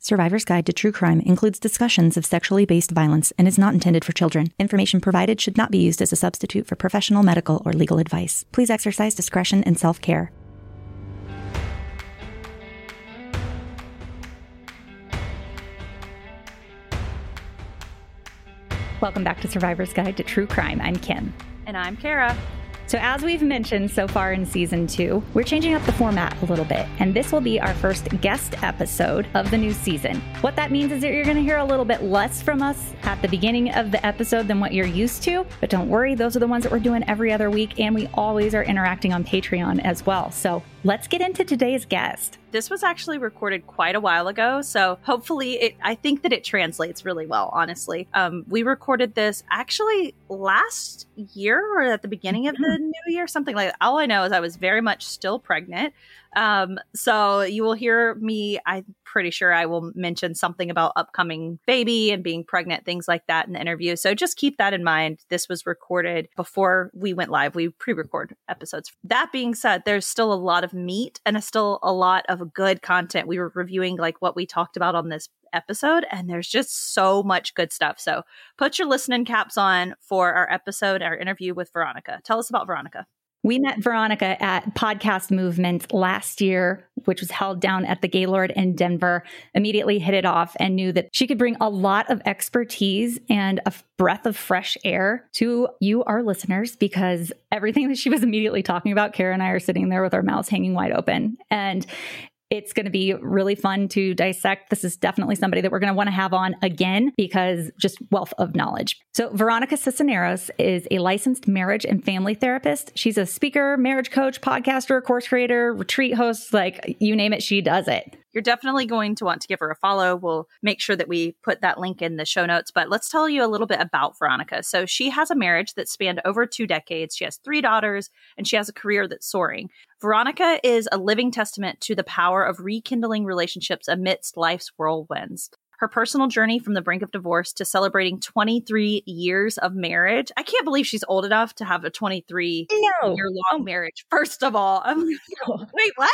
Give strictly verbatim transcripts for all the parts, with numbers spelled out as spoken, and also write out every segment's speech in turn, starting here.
Survivor's Guide to True Crime includes discussions of sexually based violence and is not intended for children. Information provided should not be used as a substitute for professional medical or legal advice. Please exercise discretion and self-care. Welcome back to Survivor's Guide to True Crime. I'm Kim. And I'm Kara. So as we've mentioned so far in season two, we're changing up the format a little bit, and this will be our first guest episode of the new season. What that means is that you're going to hear a little bit less from us at the beginning of the episode than what you're used to, but don't worry, those are the ones that we're doing every other week, and we always are interacting on Patreon as well. So let's get into today's guest. This was actually recorded quite a while ago, so hopefully it, I think that it translates really well, honestly. Um, we recorded this actually last year or at the beginning of the new year, something like that. All I know is I was very much still pregnant. Um, so you will hear me, I'm pretty sure I will mention something about upcoming baby and being pregnant, things like that in the interview. So just keep that in mind. This was recorded before we went live. We pre-record episodes. That being said, there's still a lot of meat and still a lot of good content. We were reviewing like what we talked about on this episode, and there's just so much good stuff. So put your listening caps on for our episode, our interview with Veronica. Tell us about Veronica. We met Veronica at Podcast Movement last year, which was held down at the Gaylord in Denver. Immediately hit it off and knew that she could bring a lot of expertise and a breath of fresh air to you, our listeners, because everything that she was immediately talking about, Kara and I are sitting there with our mouths hanging wide open. And it's going to be really fun to dissect. This is definitely somebody that we're going to want to have on again because just wealth of knowledge. So Veronica Cisneros is a licensed marriage and family therapist. She's a speaker, marriage coach, podcaster, course creator, retreat host, like you name it, she does it. You're definitely going to want to give her a follow. We'll make sure that we put that link in the show notes. But let's tell you a little bit about Veronica. So she has a marriage that spanned over two decades. She has three daughters, and she has a career that's soaring. Veronica is a living testament to the power of rekindling relationships amidst life's whirlwinds. Her personal journey from the brink of divorce to celebrating twenty-three years of marriage. I can't believe she's old enough to have a twenty-three no. year long marriage. First of all, I'm like, wait, what?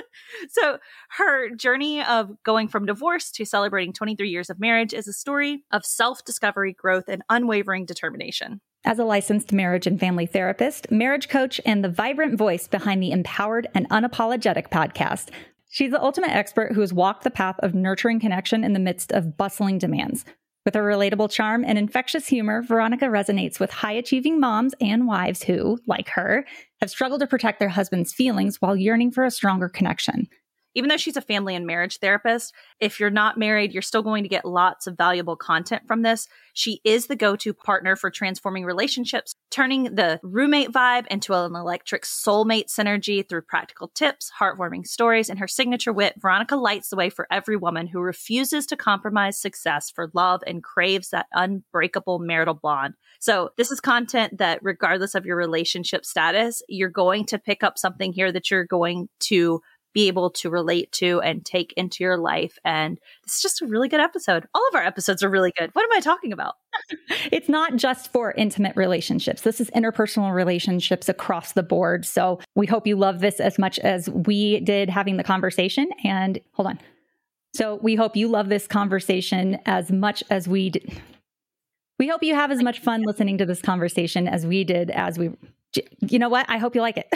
So her journey of going from divorce to celebrating twenty-three years of marriage is a story of self-discovery, growth, and unwavering determination. As a licensed marriage and family therapist, marriage coach, and the vibrant voice behind the Empowered and Unapologetic podcast, she's the ultimate expert who has walked the path of nurturing connection in the midst of bustling demands. With her relatable charm and infectious humor, Veronica resonates with high-achieving moms and wives who, like her, have struggled to protect their husband's feelings while yearning for a stronger connection. Even though she's a family and marriage therapist, if you're not married, you're still going to get lots of valuable content from this. She is the go-to partner for transforming relationships, turning the roommate vibe into an electric soulmate synergy through practical tips, heartwarming stories, and her signature wit. Veronica lights the way for every woman who refuses to compromise success for love and craves that unbreakable marital bond. So this is content that, regardless of your relationship status, you're going to pick up something here that you're going to be able to relate to and take into your life. And it's just a really good episode. All of our episodes are really good. What am I talking about? It's not just for intimate relationships. This is interpersonal relationships across the board. So we hope you love this as much as we did having the conversation. And hold on. So we hope you love this conversation as much as we did. We hope you have as much fun listening to this conversation as we did as we, you know what? I hope you like it.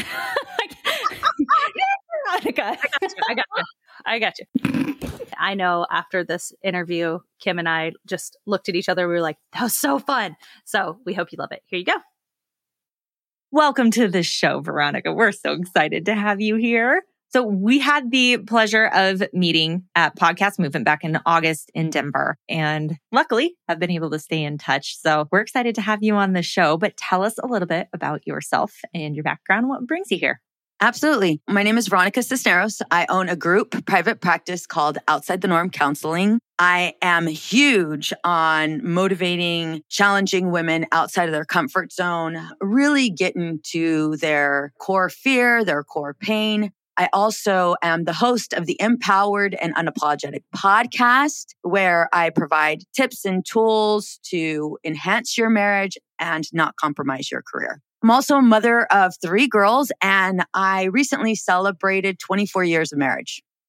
I got you. I got you. I got you. I know after this interview, Kim and I just looked at each other. We were like, that was so fun. So we hope you love it. Here you go. Welcome to the show, Veronica. We're so excited to have you here. So we had the pleasure of meeting at Podcast Movement back in August in Denver, and luckily have been able to stay in touch. So we're excited to have you on the show, but tell us a little bit about yourself and your background. What brings you here? Absolutely. My name is Veronica Cisneros. I own a group private practice called Outside the Norm Counseling. I am huge on motivating, challenging women outside of their comfort zone, really getting to their core fear, their core pain. I also am the host of the Empowered and Unapologetic podcast, where I provide tips and tools to enhance your marriage and not compromise your career. I'm also a mother of three girls, and I recently celebrated twenty-four years of marriage.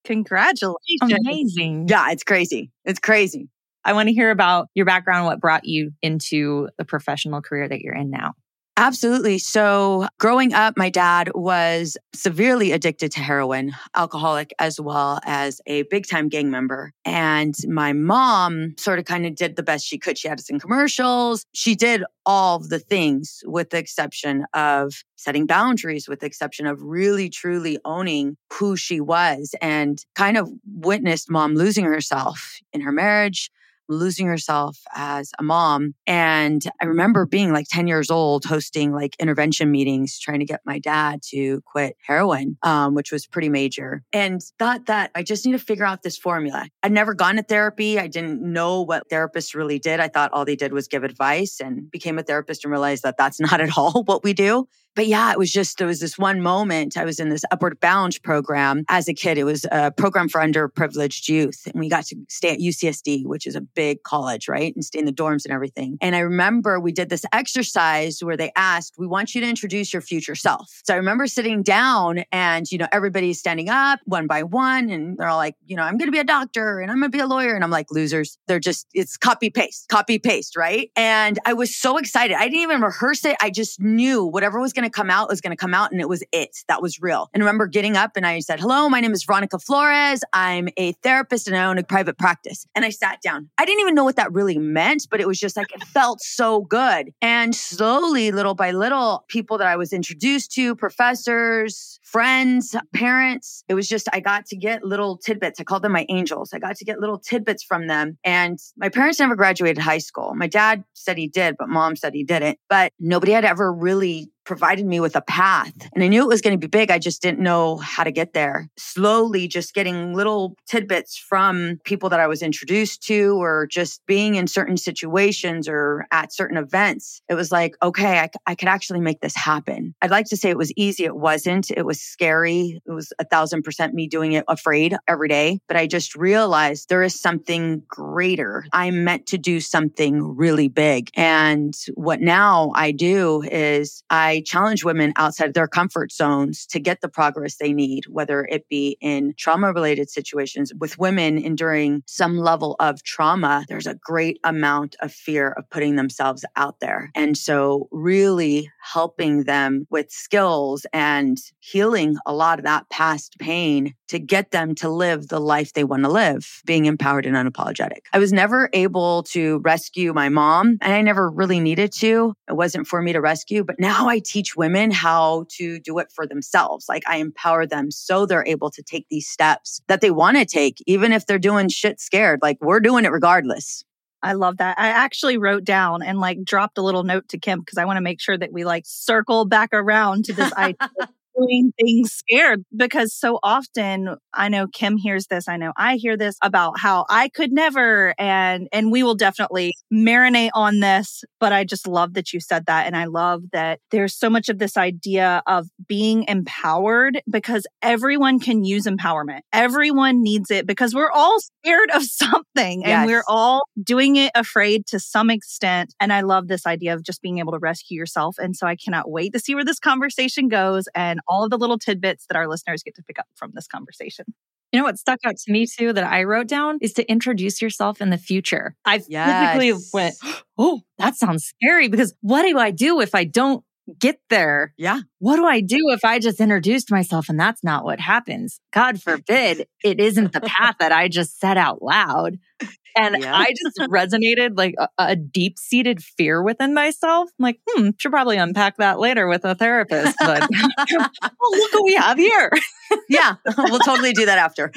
Congratulations. Amazing. Yeah, it's crazy. It's crazy. I want to hear about your background, what brought you into the professional career that you're in now. Absolutely. So growing up, my dad was severely addicted to heroin, alcoholic, as well as a big time gang member. And my mom sort of kind of did the best she could. She had us in commercials. She did all the things with the exception of setting boundaries, with the exception of really, truly owning who she was, and kind of witnessed mom losing herself in her marriage, losing herself as a mom. And I remember being like ten years old, hosting like intervention meetings, trying to get my dad to quit heroin, um, which was pretty major. And thought that I just need to figure out this formula. I'd never gone to therapy. I didn't know what therapists really did. I thought all they did was give advice, and became a therapist and realized that that's not at all what we do. But yeah, it was just, there was this one moment. I was in this Upward Bound program as a kid. It was a program for underprivileged youth. And we got to stay at U C S D, which is a big college, right? And stay in the dorms and everything. And I remember we did this exercise where they asked, we want you to introduce your future self. So I remember sitting down and, you know, everybody's standing up one by one. And they're all like, you know, I'm going to be a doctor and I'm going to be a lawyer. And I'm like, losers. They're just, it's copy paste, copy paste, right? And I was so excited. I didn't even rehearse it. I just knew whatever was going to come out was going to come out, and it was it. That was real. And I remember getting up and I said, hello, my name is Veronica Flores. I'm a therapist and I own a private practice. And I sat down. I didn't even know what that really meant, but it was just like, it felt so good. And slowly, little by little, people that I was introduced to, professors, friends, parents, it was just, I got to get little tidbits. I called them my angels. I got to get little tidbits from them. And my parents never graduated high school. My dad said he did, but mom said he didn't. But nobody had ever really provided me with a path. And I knew it was going to be big. I just didn't know how to get there. Slowly just getting little tidbits from people that I was introduced to, or just being in certain situations or at certain events. It was like, okay, I, I could actually make this happen. I'd like to say it was easy. It wasn't. It was scary. It was a thousand percent me doing it afraid every day. But I just realized there is something greater. I'm meant to do something really big. And what now I do is I challenge women outside of their comfort zones to get the progress they need, whether it be in trauma-related situations. With women enduring some level of trauma, there's a great amount of fear of putting themselves out there. And so really helping them with skills and healing a lot of that past pain to get them to live the life they want to live, being empowered and unapologetic. I was never able to rescue my mom, and I never really needed to. It wasn't for me to rescue, but now I teach women how to do it for themselves. Like, I empower them so they're able to take these steps that they want to take, even if they're doing shit scared. Like, we're doing it regardless. I love that. I actually wrote down and like dropped a little note to Kim because I want to make sure that we like circle back around to this idea of doing things scared, because so often I know Kim hears this. I know I hear this about how I could never, and, and we will definitely marinate on this, but I just love that you said that. And I love that there's so much of this idea of being empowered, because everyone can use empowerment. Everyone needs it because we're all scared of something, and Yes. we're all doing it afraid to some extent. And I love this idea of just being able to rescue yourself. And so I cannot wait to see where this conversation goes and all of the little tidbits that our listeners get to pick up from this conversation. You know what stuck out to me too that I wrote down is to introduce yourself in the future. I Yes. physically went, oh, that sounds scary, because what do I do if I don't get there? Yeah. What do I do if I just introduced myself and that's not what happens? God forbid it isn't the path that I just said out loud. And Yeah. I just resonated like a, a deep-seated fear within myself. I'm like, hmm, should probably unpack that later with a therapist. But oh, look what we have here. Yeah. We'll totally do that after.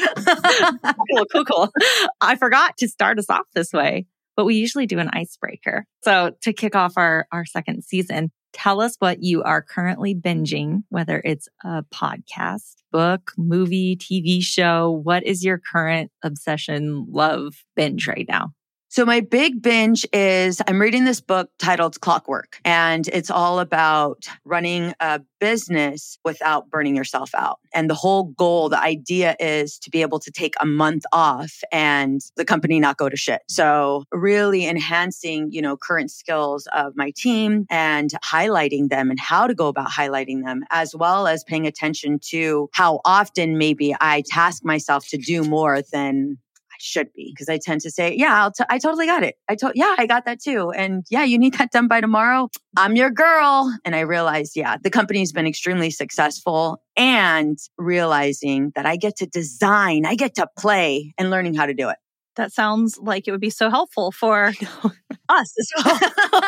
Cool, cool, cool. I forgot to start us off this way, but we usually do an icebreaker. So to kick off our, our second season, tell us what you are currently binging, whether it's a podcast, book, movie, T V show. What is your current obsession, love, binge right now? So my big binge is I'm reading this book titled Clockwork, and it's all about running a business without burning yourself out. And the whole goal, the idea is to be able to take a month off and the company not go to shit. So really enhancing, you know, current skills of my team and highlighting them and how to go about highlighting them, as well as paying attention to how often maybe I task myself to do more than should be, because I tend to say, yeah, I'll t- I totally got it. I told, yeah, I got that too. And yeah, you need that done by tomorrow. I'm your girl. And I realized, yeah, the company's been extremely successful, and realizing that I get to design, I get to play, and learning how to do it. That sounds like it would be so helpful for us as well.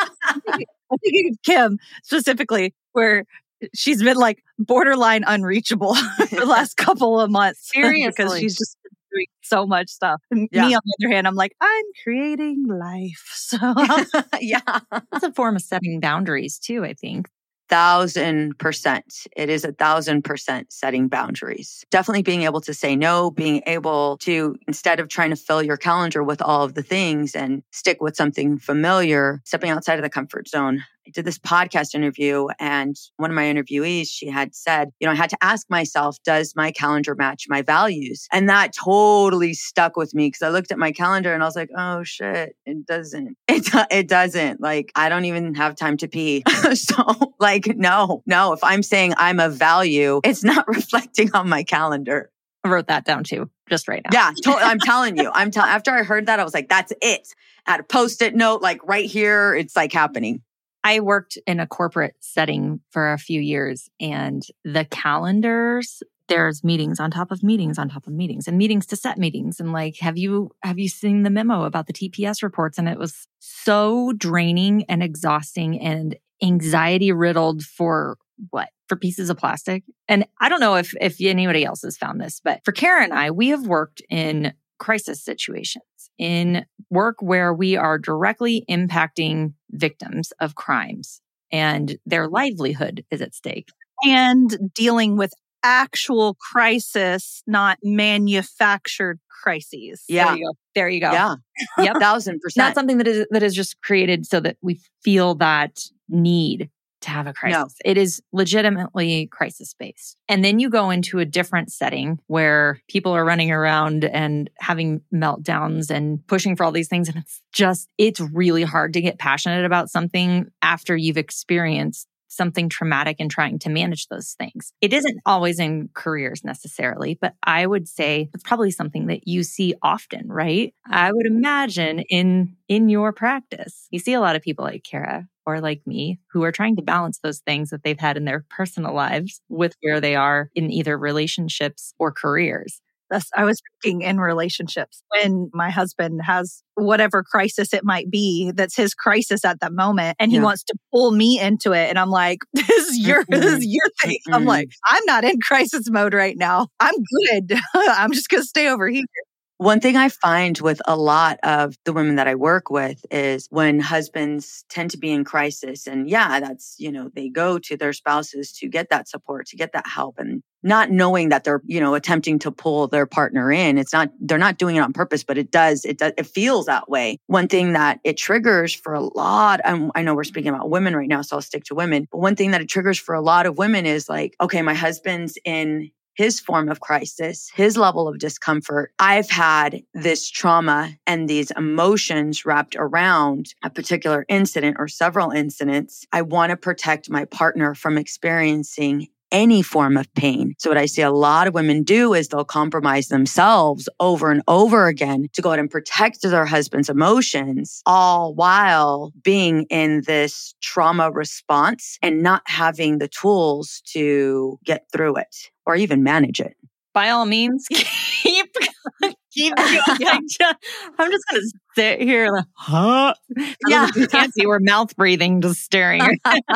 I'm thinking of Kim specifically, where she's been like borderline unreachable for the last couple of months. Seriously. Because she's just doing so much stuff. And Yeah. me, on the other hand, I'm like, I'm creating life. So Yeah. It's a form of setting boundaries too, I think. Thousand percent. It is a thousand percent setting boundaries. Definitely being able to say no, being able to, instead of trying to fill your calendar with all of the things and stick with something familiar, stepping outside of the comfort zone. I did this podcast interview, and one of my interviewees, she had said, you know, I had to ask myself, does my calendar match my values? And that totally stuck with me, because I looked at my calendar and I was like, oh shit, it doesn't. It, do- it doesn't. Like, I don't even have time to pee. So like, no, no, if I'm saying I'm a value, it's not reflecting on my calendar. I wrote that down too, just right now. Yeah, to- I'm telling you. I'm telling. After I heard that, I was like, that's it. I had a post-it note, like right here. It's like happening. I worked in a corporate setting for a few years, and the calendars, there's meetings on top of meetings on top of meetings and meetings to set meetings. And like, have you, have you seen the memo about the T P S reports? And it was so draining and exhausting and anxiety riddled for what? For pieces of plastic. And I don't know if, if anybody else has found this, but for Kara and I, we have worked in crisis situations, in work where we are directly impacting victims of crimes and their livelihood is at stake. and dealing with actual crisis, not manufactured crises. Yeah. There you go. There you go. Yeah. Yep. Thousand Not percent. something that is that is just created so that we feel that need to have a crisis. No. It is legitimately crisis based. And then you go into a different setting where people are running around and having meltdowns and pushing for all these things. And it's just, it's really hard to get passionate about something after you've experienced something traumatic and trying to manage those things. It isn't always in careers necessarily, but I would say it's probably something that you see often, right? I would imagine in in your practice, you see a lot of people like Kara or like me who are trying to balance those things that they've had in their personal lives with where they are in either relationships or careers. That's, I was thinking in relationships when my husband has whatever crisis it might be, that's his crisis at that moment. And he Yeah. wants to pull me into it. And I'm like, this is your, this is your thing. I'm Mm-mm. like, I'm not in crisis mode right now. I'm good. I'm just going to stay over here. One thing I find with a lot of the women that I work with is when husbands tend to be in crisis, and yeah, that's, you know, they go to their spouses to get that support, to get that help, and not knowing that they're, you know, attempting to pull their partner in. It's not, they're not doing it on purpose, but it does, it does, it feels that way. One thing that it triggers for a lot, um, I know we're speaking about women right now, so I'll stick to women, but one thing that it triggers for a lot of women is like, okay, my husband's in his form of crisis, his level of discomfort. I've had this trauma and these emotions wrapped around a particular incident or several incidents. I want to protect my partner from experiencing any form of pain. So what I see a lot of women do is they'll compromise themselves over and over again to go out and protect their husband's emotions, all while being in this trauma response and not having the tools to get through it or even manage it. By all means, keep keep going. I'm just, I'm just gonna sit here like, huh? Yeah. You can't see, we're mouth breathing, just staring.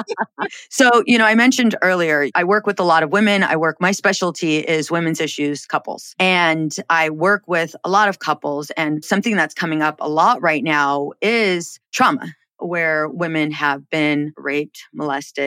So, you know, I mentioned earlier, I work with a lot of women. I work, my specialty is women's issues, couples. And I work with a lot of couples. And something that's coming up a lot right now is trauma, where women have been raped, molested,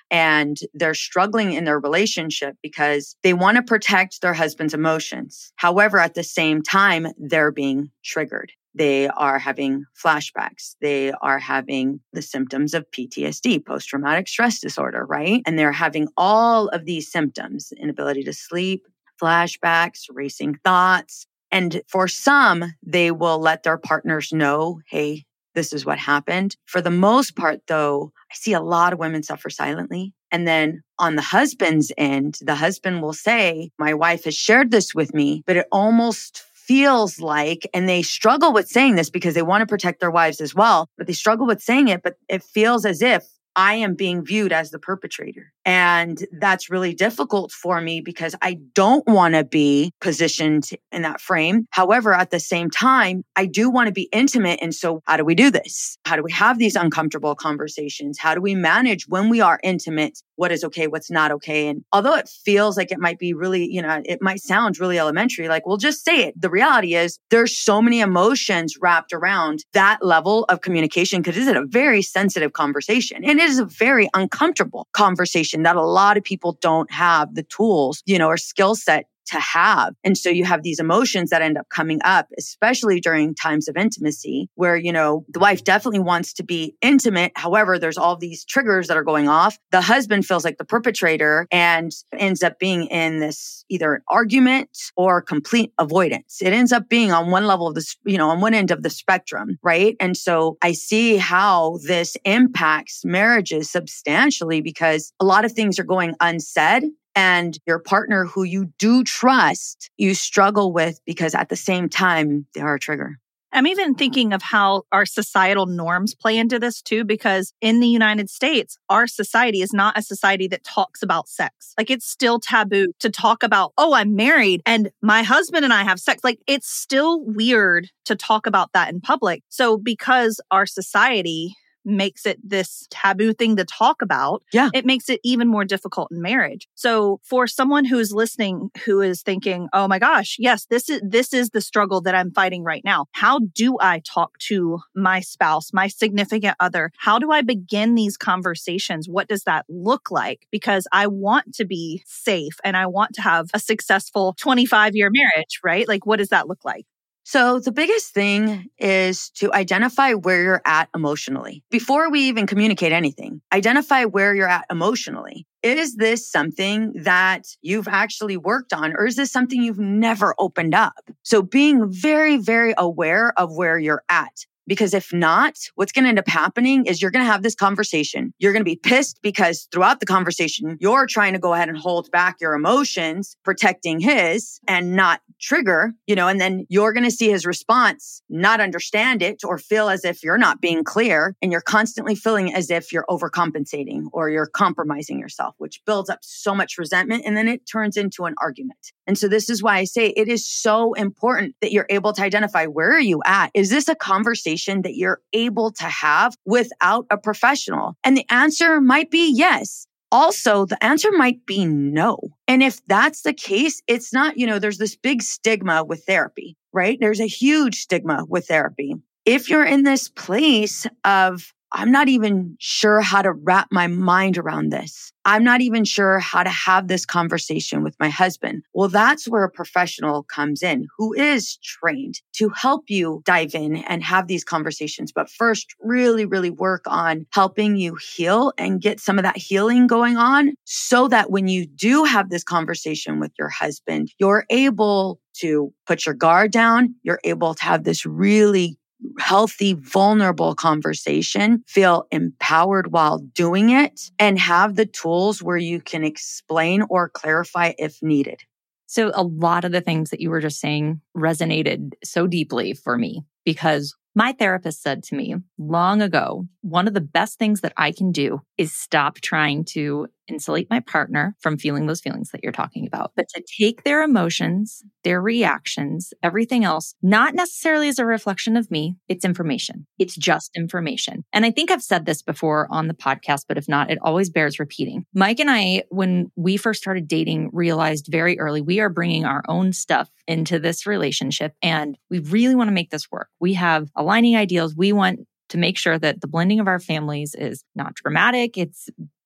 and they're struggling in their relationship because they want to protect their husband's emotions. However, at the same time, they're being triggered. They are having flashbacks. They are having the symptoms of P T S D, post-traumatic stress disorder, right? And they're having all of these symptoms, inability to sleep, flashbacks, racing thoughts. And for some, they will let their partners know, hey, this is what happened. For the most part, though, I see a lot of women suffer silently. And then on the husband's end, the husband will say, my wife has shared this with me, but it almost feels like, and they struggle with saying this because they want to protect their wives as well, but they struggle with saying it, but it feels as if I am being viewed as the perpetrator. And that's really difficult for me because I don't want to be positioned in that frame. However, at the same time, I do want to be intimate. And so how do we do this? How do we have these uncomfortable conversations? How do we manage when we are intimate? What is okay? What's not okay? And although it feels like it might be really, you know, it might sound really elementary, like, well, just say it. The reality is there's so many emotions wrapped around that level of communication because it's a very sensitive conversation. And it is a very uncomfortable conversation that a lot of people don't have the tools, you know, or skill set to have. And so you have these emotions that end up coming up, especially during times of intimacy where, you know, the wife definitely wants to be intimate. However, there's all these triggers that are going off. The husband feels like the perpetrator and ends up being in this either an argument or complete avoidance. It ends up being on one level of this, you know, on one end of the spectrum, right? And so I see how this impacts marriages substantially because a lot of things are going unsaid. And your partner who you do trust, you struggle with because at the same time, they are a trigger. I'm even thinking of how our societal norms play into this too, because in the United States, our society is not a society that talks about sex. Like it's still taboo to talk about, oh, I'm married and my husband and I have sex. Like it's still weird to talk about that in public. So because our society makes it this taboo thing to talk about, yeah. it makes it even more difficult in marriage. So for someone who's listening, who is thinking, oh my gosh, yes, this is this is the struggle that I'm fighting right now. How do I talk to my spouse, my significant other? How do I begin these conversations? What does that look like? Because I want to be safe and I want to have a successful twenty-five year marriage, right? Like, what does that look like? So the biggest thing is to identify where you're at emotionally. Before we even communicate anything, identify where you're at emotionally. Is this something that you've actually worked on, or is this something you've never opened up? So being very, very aware of where you're at. Because if not, what's going to end up happening is you're going to have this conversation. You're going to be pissed because throughout the conversation, you're trying to go ahead and hold back your emotions, protecting his and not trigger, you know, and then you're going to see his response, not understand it or feel as if you're not being clear. And you're constantly feeling as if you're overcompensating or you're compromising yourself, which builds up so much resentment. And then it turns into an argument. And so this is why I say it is so important that you're able to identify, where are you at? Is this a conversation that you're able to have without a professional? And the answer might be yes. Also, the answer might be no. And if that's the case, it's not, you know, there's this big stigma with therapy, right? There's a huge stigma with therapy. If you're in this place of, I'm not even sure how to wrap my mind around this. I'm not even sure how to have this conversation with my husband. Well, that's where a professional comes in who is trained to help you dive in and have these conversations. But first, really, really work on helping you heal and get some of that healing going on so that when you do have this conversation with your husband, you're able to put your guard down. You're able to have this really healthy, vulnerable conversation, feel empowered while doing it, and have the tools where you can explain or clarify if needed. So a lot of the things that you were just saying resonated so deeply for me because my therapist said to me long ago, one of the best things that I can do is stop trying to insulate my partner from feeling those feelings that you're talking about, but to take their emotions, their reactions, everything else, not necessarily as a reflection of me. It's information. It's just information. And I think I've said this before on the podcast, but if not, it always bears repeating. Mike and I, when we first started dating, realized very early we are bringing our own stuff into this relationship and we really want to make this work. We have aligning ideals. We want to make sure that the blending of our families is not dramatic. It's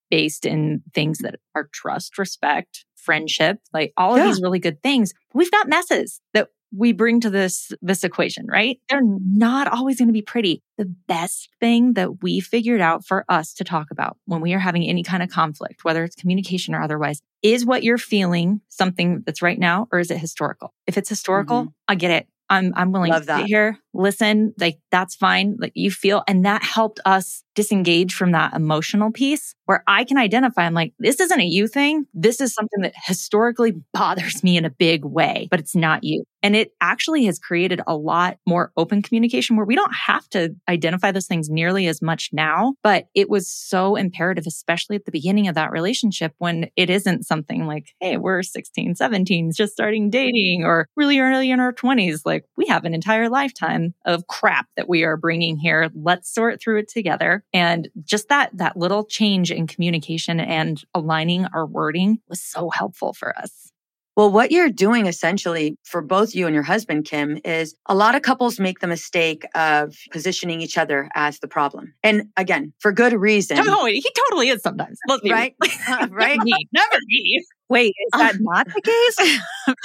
based in things that are trust, respect, friendship, like all of Yeah. these really good things. We've got messes that we bring to this, this equation, right? They're not always going to be pretty. The best thing that we figured out for us to talk about when we are having any kind of conflict, whether it's communication or otherwise, is what you're feeling something that's right now, or is it historical? If it's historical, Mm-hmm. I get it. I'm I'm willing Love to that. sit here, listen, like that's fine. Like you feel, and that helped us disengage from that emotional piece where I can identify, I'm like, this isn't a you thing. This is something that historically bothers me in a big way, but it's not you. And it actually has created a lot more open communication where we don't have to identify those things nearly as much now, but it was so imperative, especially at the beginning of that relationship when it isn't something like, hey, we're sixteen, seventeen, just starting dating or really early in our twenties. Like we have an entire lifetime of crap that we are bringing here. Let's sort through it together. And just that, that little change in communication and aligning our wording was so helpful for us. Well, what you're doing essentially for both you and your husband, Kim, is a lot of couples make the mistake of positioning each other as the problem. And again, for good reason. No, he totally is sometimes. Let's be Right? Uh, right? Never me. Never me. Wait, is that not the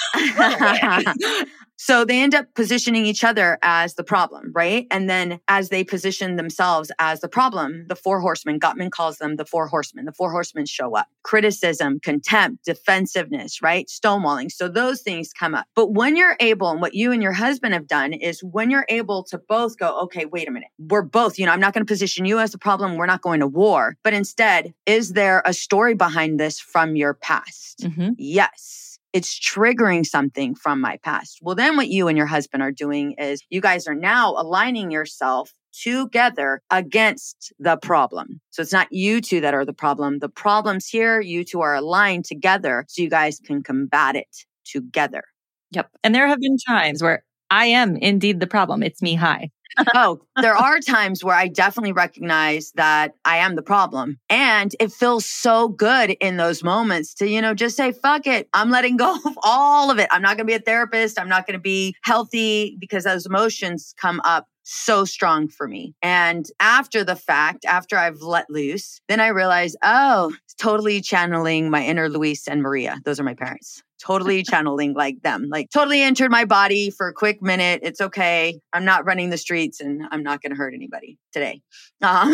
case? So they end up positioning each other as the problem, right? And then as they position themselves as the problem, the four horsemen, Gottman calls them the four horsemen. The four horsemen show up. Criticism, contempt, defensiveness, right? Stonewalling. So those things come up. But when you're able, and what you and your husband have done is when you're able to both go, okay, wait a minute. We're both, you know, I'm not going to position you as the problem. We're not going to war. But instead, is there a story behind this from your past? Mm-hmm. Yes. It's triggering something from my past. Well, then what you and your husband are doing is you guys are now aligning yourself together against the problem. So it's not you two that are the problem. The problem's here. You two are aligned together so you guys can combat it together. Yep. And there have been times where I am indeed the problem. It's me. Hi. Oh, there are times where I definitely recognize that I am the problem. And it feels so good in those moments to, you know, just say, fuck it. I'm letting go of all of it. I'm not going to be a therapist. I'm not going to be healthy because those emotions come up so strong for me. And after the fact, after I've let loose, then I realize, oh, totally channeling my inner Luis and Maria. Those are my parents. Totally channeling like them, like totally entered my body for a quick minute. It's okay. I'm not running the streets and I'm not going to hurt anybody today. Um,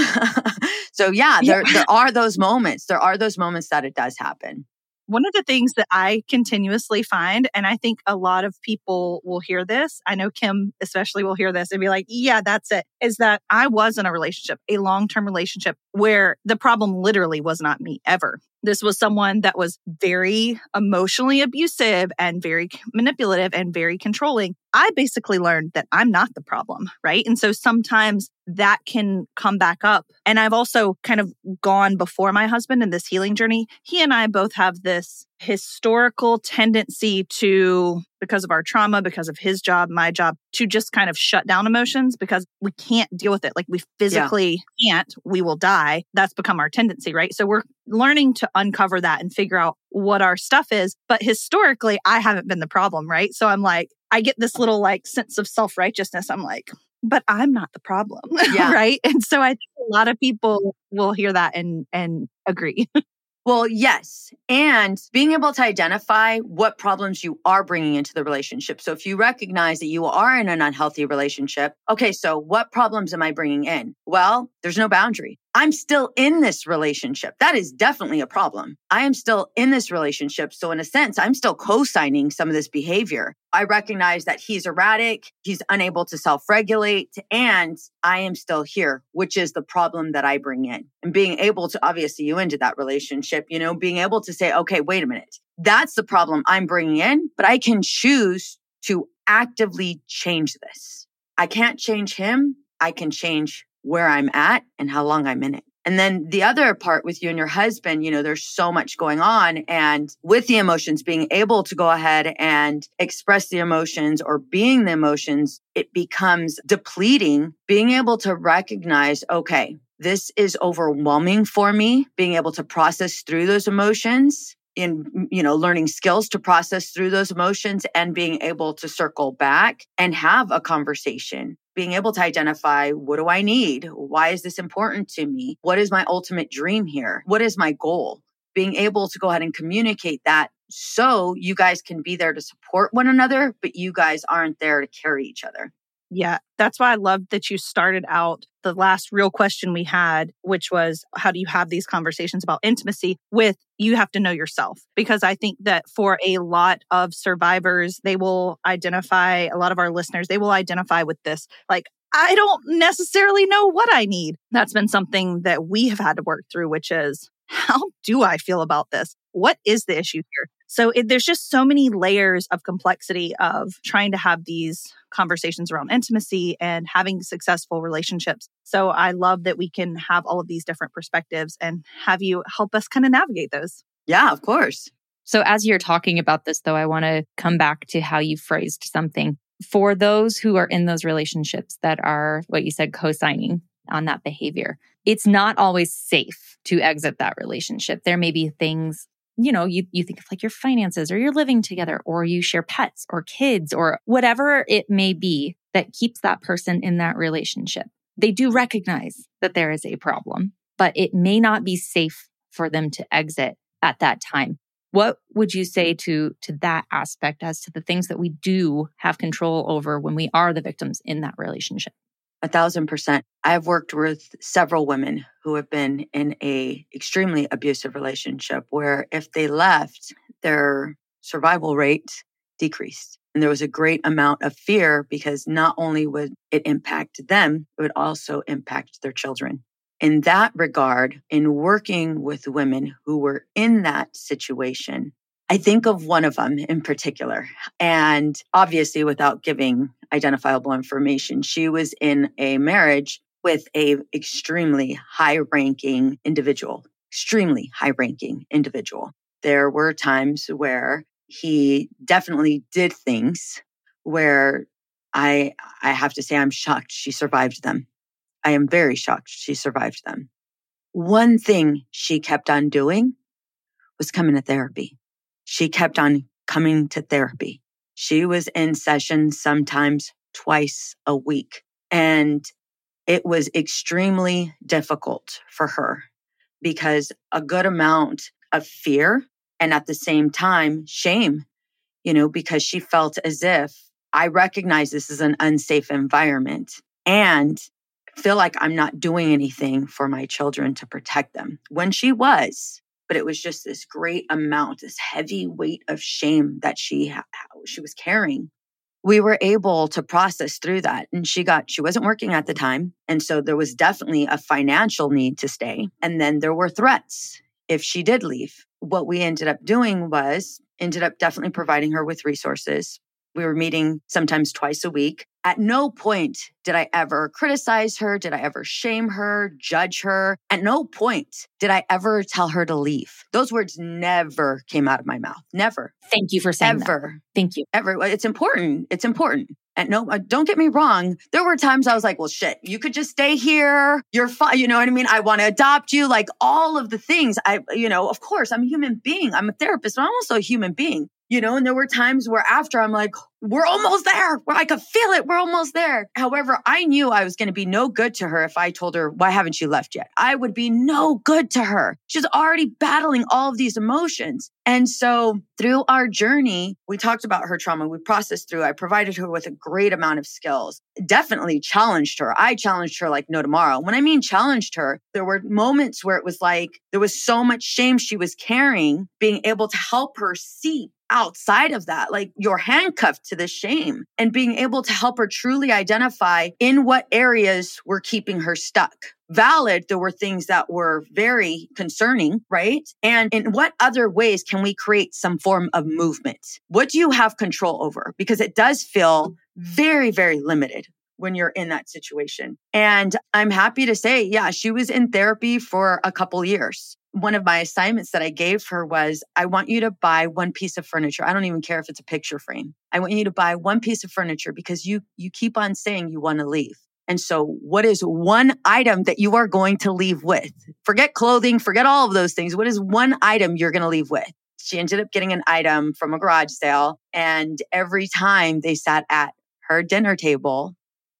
so yeah, there, Yeah. there are those moments. There are those moments that it does happen. One of the things that I continuously find, and I think a lot of people will hear this, I know Kim especially will hear this and be like, yeah, that's it, is that I was in a relationship, a long-term relationship where the problem literally was not me ever. This was someone that was very emotionally abusive and very manipulative and very controlling. I basically learned that I'm not the problem, right? And so sometimes that can come back up. And I've also kind of gone before my husband in this healing journey. He and I both have this historical tendency to, because of our trauma, because of his job, my job, to just kind of shut down emotions because we can't deal with it. Like we physically yeah. can't, we will die. That's become our tendency, right? So we're learning to uncover that and figure out what our stuff is. But historically, I haven't been the problem, right? So I'm like, I get this little like sense of self-righteousness. I'm like, but I'm not the problem, Yeah. right? And so I think a lot of people will hear that and and agree. Well, yes. And being able to identify what problems you are bringing into the relationship. So if you recognize that you are in an unhealthy relationship, okay, so what problems am I bringing in? Well, there's no boundary. I'm still in this relationship. That is definitely a problem. I am still in this relationship. So in a sense, I'm still co-signing some of this behavior. I recognize that he's erratic, he's unable to self-regulate, and I am still here, which is the problem that I bring in. And being able to, obviously you into that relationship, you know, being able to say, okay, wait a minute, that's the problem I'm bringing in, but I can choose to actively change this. I can't change him. I can change where I'm at and how long I'm in it. And then the other part with you and your husband, you know, there's so much going on. And with the emotions, being able to go ahead and express the emotions or being the emotions, it becomes depleting. Being able to recognize, okay, this is overwhelming for me, being able to process through those emotions, in, you know, learning skills to process through those emotions and being able to circle back and have a conversation being able to identify, what do I need? Why is this important to me? What is my ultimate dream here? What is my goal? Being able to go ahead and communicate that so you guys can be there to support one another, but you guys aren't there to carry each other. Yeah, that's why I love that you started out the last real question we had, which was, how do you have these conversations about intimacy with, you have to know yourself? Because I think that for a lot of survivors, they will identify, a lot of our listeners, they will identify with this. Like, I don't necessarily know what I need. That's been something that we have had to work through, which is, how do I feel about this? What is the issue here? So it, there's just so many layers of complexity of trying to have these conversations around intimacy and having successful relationships. So I love that we can have all of these different perspectives and have you help us kind of navigate those. Yeah, of course. So as you're talking about this, though, I want to come back to how you phrased something. For those who are in those relationships that are, what you said, co-signing on that behavior, it's not always safe to exit that relationship. There may be things, you know, you, you think of like your finances, or you're living together, or you share pets or kids or whatever it may be that keeps that person in that relationship. They do recognize that there is a problem, but it may not be safe for them to exit at that time. What would you say to, to that aspect as to the things that we do have control over when we are the victims in that relationship? A thousand percent. I've worked with several women who have been in a extremely abusive relationship where if they left, their survival rate decreased. And there was a great amount of fear because not only would it impact them, it would also impact their children. In that regard, in working with women who were in that situation, I think of one of them in particular. And obviously, without giving identifiable information, she was in a marriage with a extremely high-ranking individual, extremely high-ranking individual. There were times where he definitely did things where I, I have to say I'm shocked she survived them. I am very shocked she survived them. One thing she kept on doing was coming to therapy. She kept on coming to therapy. She was in session sometimes twice a week. And it was extremely difficult for her because a good amount of fear and at the same time, shame, you know, because she felt as if I recognize this is an unsafe environment and feel like I'm not doing anything for my children to protect them. When she was, but it was just this great amount, this heavy weight of shame that she ha- she was carrying. We were able to process through that. And she got, she wasn't working at the time. And so there was definitely a financial need to stay. And then there were threats if she did leave. What we ended up doing was ended up definitely providing her with resources. We were meeting sometimes twice a week. At no point did I ever criticize her. Did I ever shame her, judge her? At no point did I ever tell her to leave. Those words never came out of my mouth. Never. Thank you for saying ever. that. Thank you. Ever. It's important. It's important. And no, don't get me wrong. There were times I was like, well, shit, you could just stay here. You're fine. You know what I mean? I want to adopt you. Like all of the things I, you know, of course I'm a human being. I'm a therapist, but I'm also a human being. You know, and there were times where after I'm like, we're almost there, where I could feel it. We're almost there. However, I knew I was going to be no good to her if I told her, why haven't you left yet? I would be no good to her. She's already battling all of these emotions. And so through our journey, we talked about her trauma. We processed through. I provided her with a great amount of skills, definitely challenged her. I challenged her like no tomorrow. When I mean challenged her, there were moments where it was like there was so much shame she was carrying, being able to help her see outside of that, like you're handcuffed to the shame and being able to help her truly identify in what areas were keeping her stuck. Valid, there were things that were very concerning, right? And in what other ways can we create some form of movement? What do you have control over? Because it does feel very, very limited when you're in that situation. And I'm happy to say, yeah, she was in therapy for a couple years. One of my assignments that I gave her was, I want you to buy one piece of furniture. I don't even care if it's a picture frame. I want you to buy one piece of furniture because you you keep on saying you want to leave. And so what is one item that you are going to leave with? Forget clothing, forget all of those things. What is one item you're going to leave with? She ended up getting an item from a garage sale. And every time they sat at her dinner table,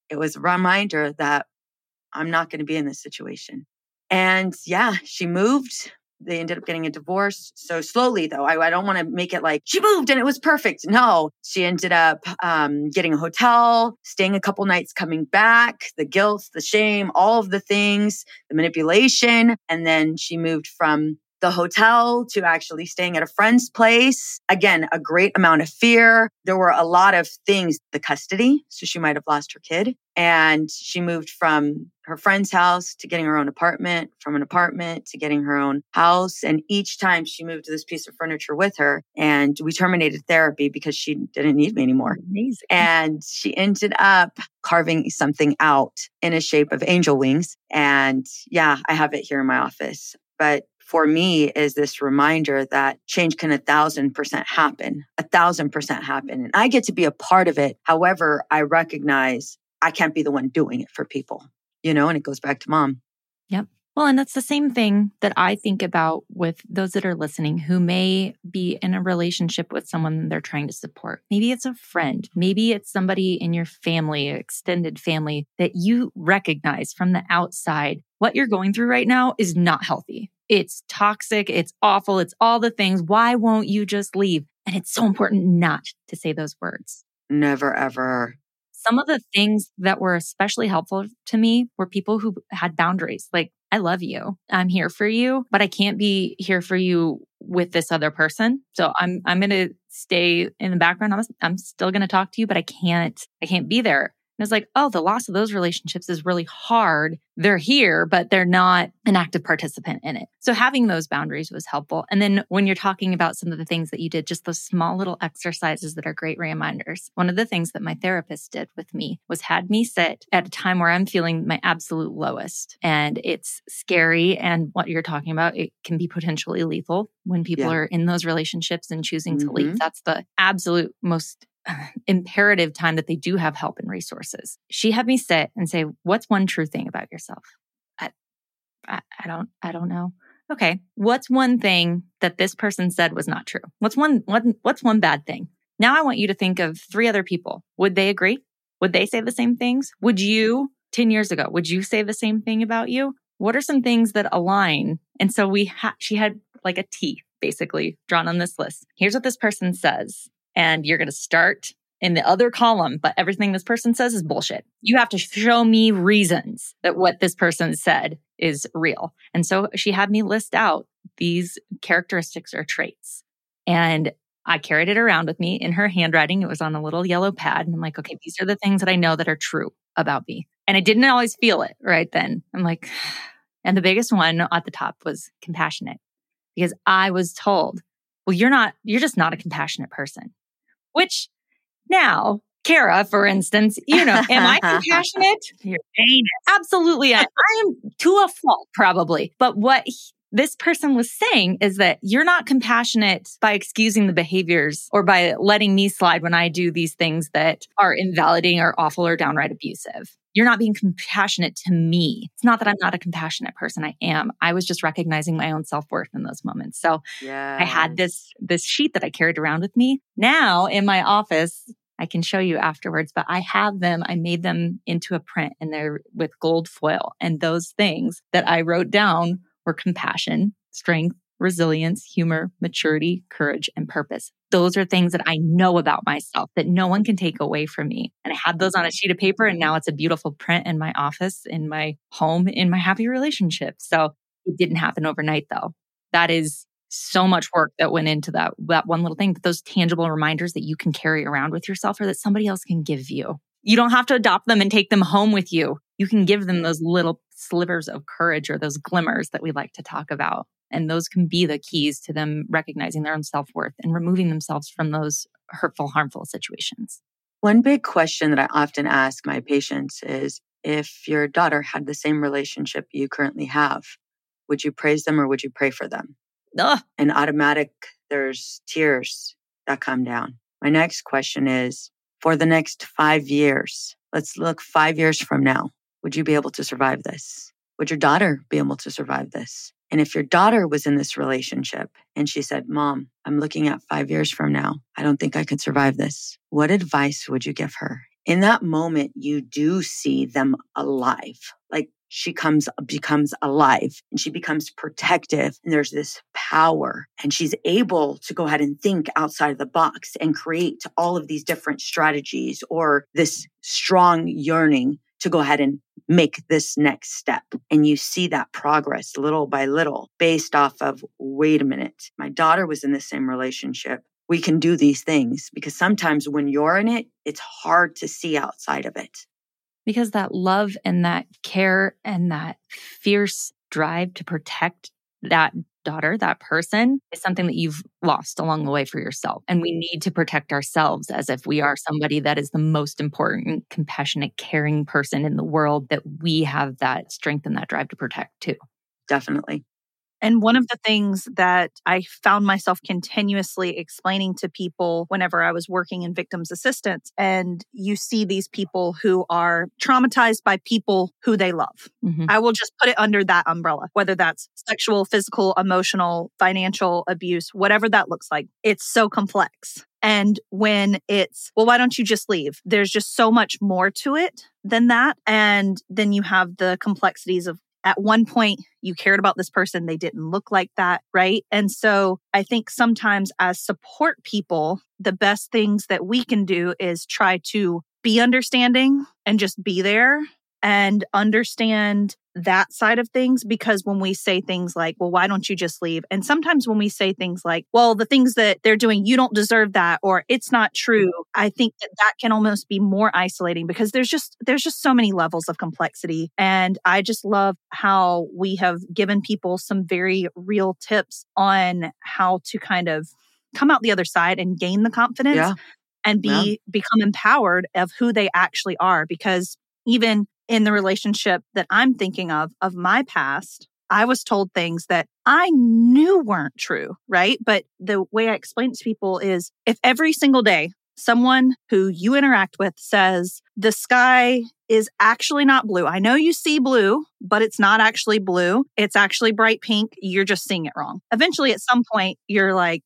it was a reminder that I'm not going to be in this situation. And yeah, she moved. They ended up getting a divorce. So slowly though, I, I don't want to make it like she moved and it was perfect. No, she ended up um, getting a hotel, staying a couple nights, coming back, the guilt, the shame, all of the things, the manipulation. And then she moved from the hotel to actually staying at a friend's place. Again, a great amount of fear. There were a lot of things, the custody. So she might have lost her kid. And she moved from her friend's house to getting her own apartment, from an apartment to getting her own house. And each time she moved this piece of furniture with her, and we terminated therapy because she didn't need me anymore. Amazing. And she ended up carving something out in a shape of angel wings. And yeah, I have it here in my office. But for me is this reminder that change can a thousand percent happen, a thousand percent happen. And I get to be a part of it. However, I recognize I can't be the one doing it for people, you know, and it goes back to mom. Yep. Well, and that's the same thing that I think about with those that are listening who may be in a relationship with someone they're trying to support. Maybe it's a friend. Maybe it's somebody in your family, extended family that you recognize from the outside. What you're going through right now is not healthy. It's toxic. It's awful. It's all the things. Why won't you just leave? And it's so important not to say those words. Never, ever. Some of the things that were especially helpful to me were people who had boundaries. Like, I love you. I'm here for you, but I can't be here for you with this other person. So I'm I'm going to stay in the background. I'm, I'm still going to talk to you, but I can't I can't be there. And it's like, oh, the loss of those relationships is really hard. They're here, but they're not an active participant in it. So having those boundaries was helpful. And then when you're talking about some of the things that you did, just those small little exercises that are great reminders. One of the things that my therapist did with me was had me sit at a time where I'm feeling my absolute lowest. And it's scary. And what you're talking about, it can be potentially lethal when people Yeah. are in those relationships and choosing to Mhm. leave. That's the absolute most imperative time that they do have help and resources. She had me sit and say, what's one true thing about yourself? I, I, I don't, I don't know. Okay. What's one thing that this person said was not true? What's one, what, what's one bad thing? Now I want you to think of three other people. Would they agree? Would they say the same things? Would you, ten years ago, would you say the same thing about you? What are some things that align? And so we had, she had like a T basically drawn on this list. Here's what this person says. And you're going to start in the other column, but everything this person says is bullshit. You have to show me reasons that what this person said is real. And so she had me list out these characteristics or traits. And I carried it around with me in her handwriting. It was on a little yellow pad. And I'm like, okay, these are the things that I know that are true about me. And I didn't always feel it right then. I'm like, and the biggest one at the top was compassionate, because I was told, well, you're not, you're just not a compassionate person. Which now, Kara, for instance, you know, am I compassionate? You're anus. Absolutely. I, I am to a fault, probably. But what he, this person was saying is that you're not compassionate by excusing the behaviors or by letting me slide when I do these things that are invalidating or awful or downright abusive. You're not being compassionate to me. It's not that I'm not a compassionate person. I am. I was just recognizing my own self-worth in those moments. So Yes. I had this, this sheet that I carried around with me. Now in my office, I can show you afterwards, but I have them. I made them into a print and they're with gold foil. And those things that I wrote down were compassion, strength, resilience, humor, maturity, courage, and purpose. Those are things that I know about myself that no one can take away from me. And I had those on a sheet of paper, and now it's a beautiful print in my office, in my home, in my happy relationship. So it didn't happen overnight, though. That is so much work that went into that, that one little thing. But those tangible reminders that you can carry around with yourself or that somebody else can give you. You don't have to adopt them and take them home with you. You can give them those little slivers of courage or those glimmers that we like to talk about. And those can be the keys to them recognizing their own self-worth and removing themselves from those hurtful, harmful situations. One big question that I often ask my patients is, if your daughter had the same relationship you currently have, would you praise them or would you pray for them? Ugh. And automatic, there's tears that come down. My next question is, for the next five years, let's look five years from now, would you be able to survive this? Would your daughter be able to survive this? And if your daughter was in this relationship and she said, Mom, I'm looking at five years from now, I don't think I could survive this. What advice would you give her? in that moment, you do see them alive. Like she comes, becomes alive and she becomes protective. And there's this power and she's able to go ahead and think outside of the box and create all of these different strategies or this strong yearning to go ahead and make this next step. And you see that progress little by little based off of, wait a minute, my daughter was in the same relationship. We can do these things because sometimes when you're in it, it's hard to see outside of it. Because that love and that care and that fierce drive to protect that daughter, that person, is something that you've lost along the way for yourself. And we need to protect ourselves as if we are somebody that is the most important, compassionate, caring person in the world, that we have that strength and that drive to protect too. Definitely. And one of the things that I found myself continuously explaining to people whenever I was working in victims assistance, and you see these people who are traumatized by people who they love. Mm-hmm. I will just put it under that umbrella, whether that's sexual, physical, emotional, financial abuse, whatever that looks like. It's so complex. And when it's, well, why don't you just leave? There's just so much more to it than that. And then you have the complexities of, at one point, you cared about this person. They didn't look like that, right? And so I think sometimes as support people, the best things that we can do is try to be understanding and just be there and understand that side of things. Because when we say things like, well, why don't you just leave? And sometimes when we say things like, well, the things that they're doing, you don't deserve that, or it's not true. I think that that can almost be more isolating because there's just, there's just so many levels of complexity. And I just love how we have given people some very real tips on how to kind of come out the other side and gain the confidence yeah. and be, yeah. become empowered of who they actually are. Because even in the relationship that I'm thinking of, of my past, I was told things that I knew weren't true, right? But the way I explain it to people is if every single day someone who you interact with says, the sky is actually not blue. I know you see blue, but it's not actually blue. It's actually bright pink. You're just seeing it wrong. Eventually, at some point, you're like,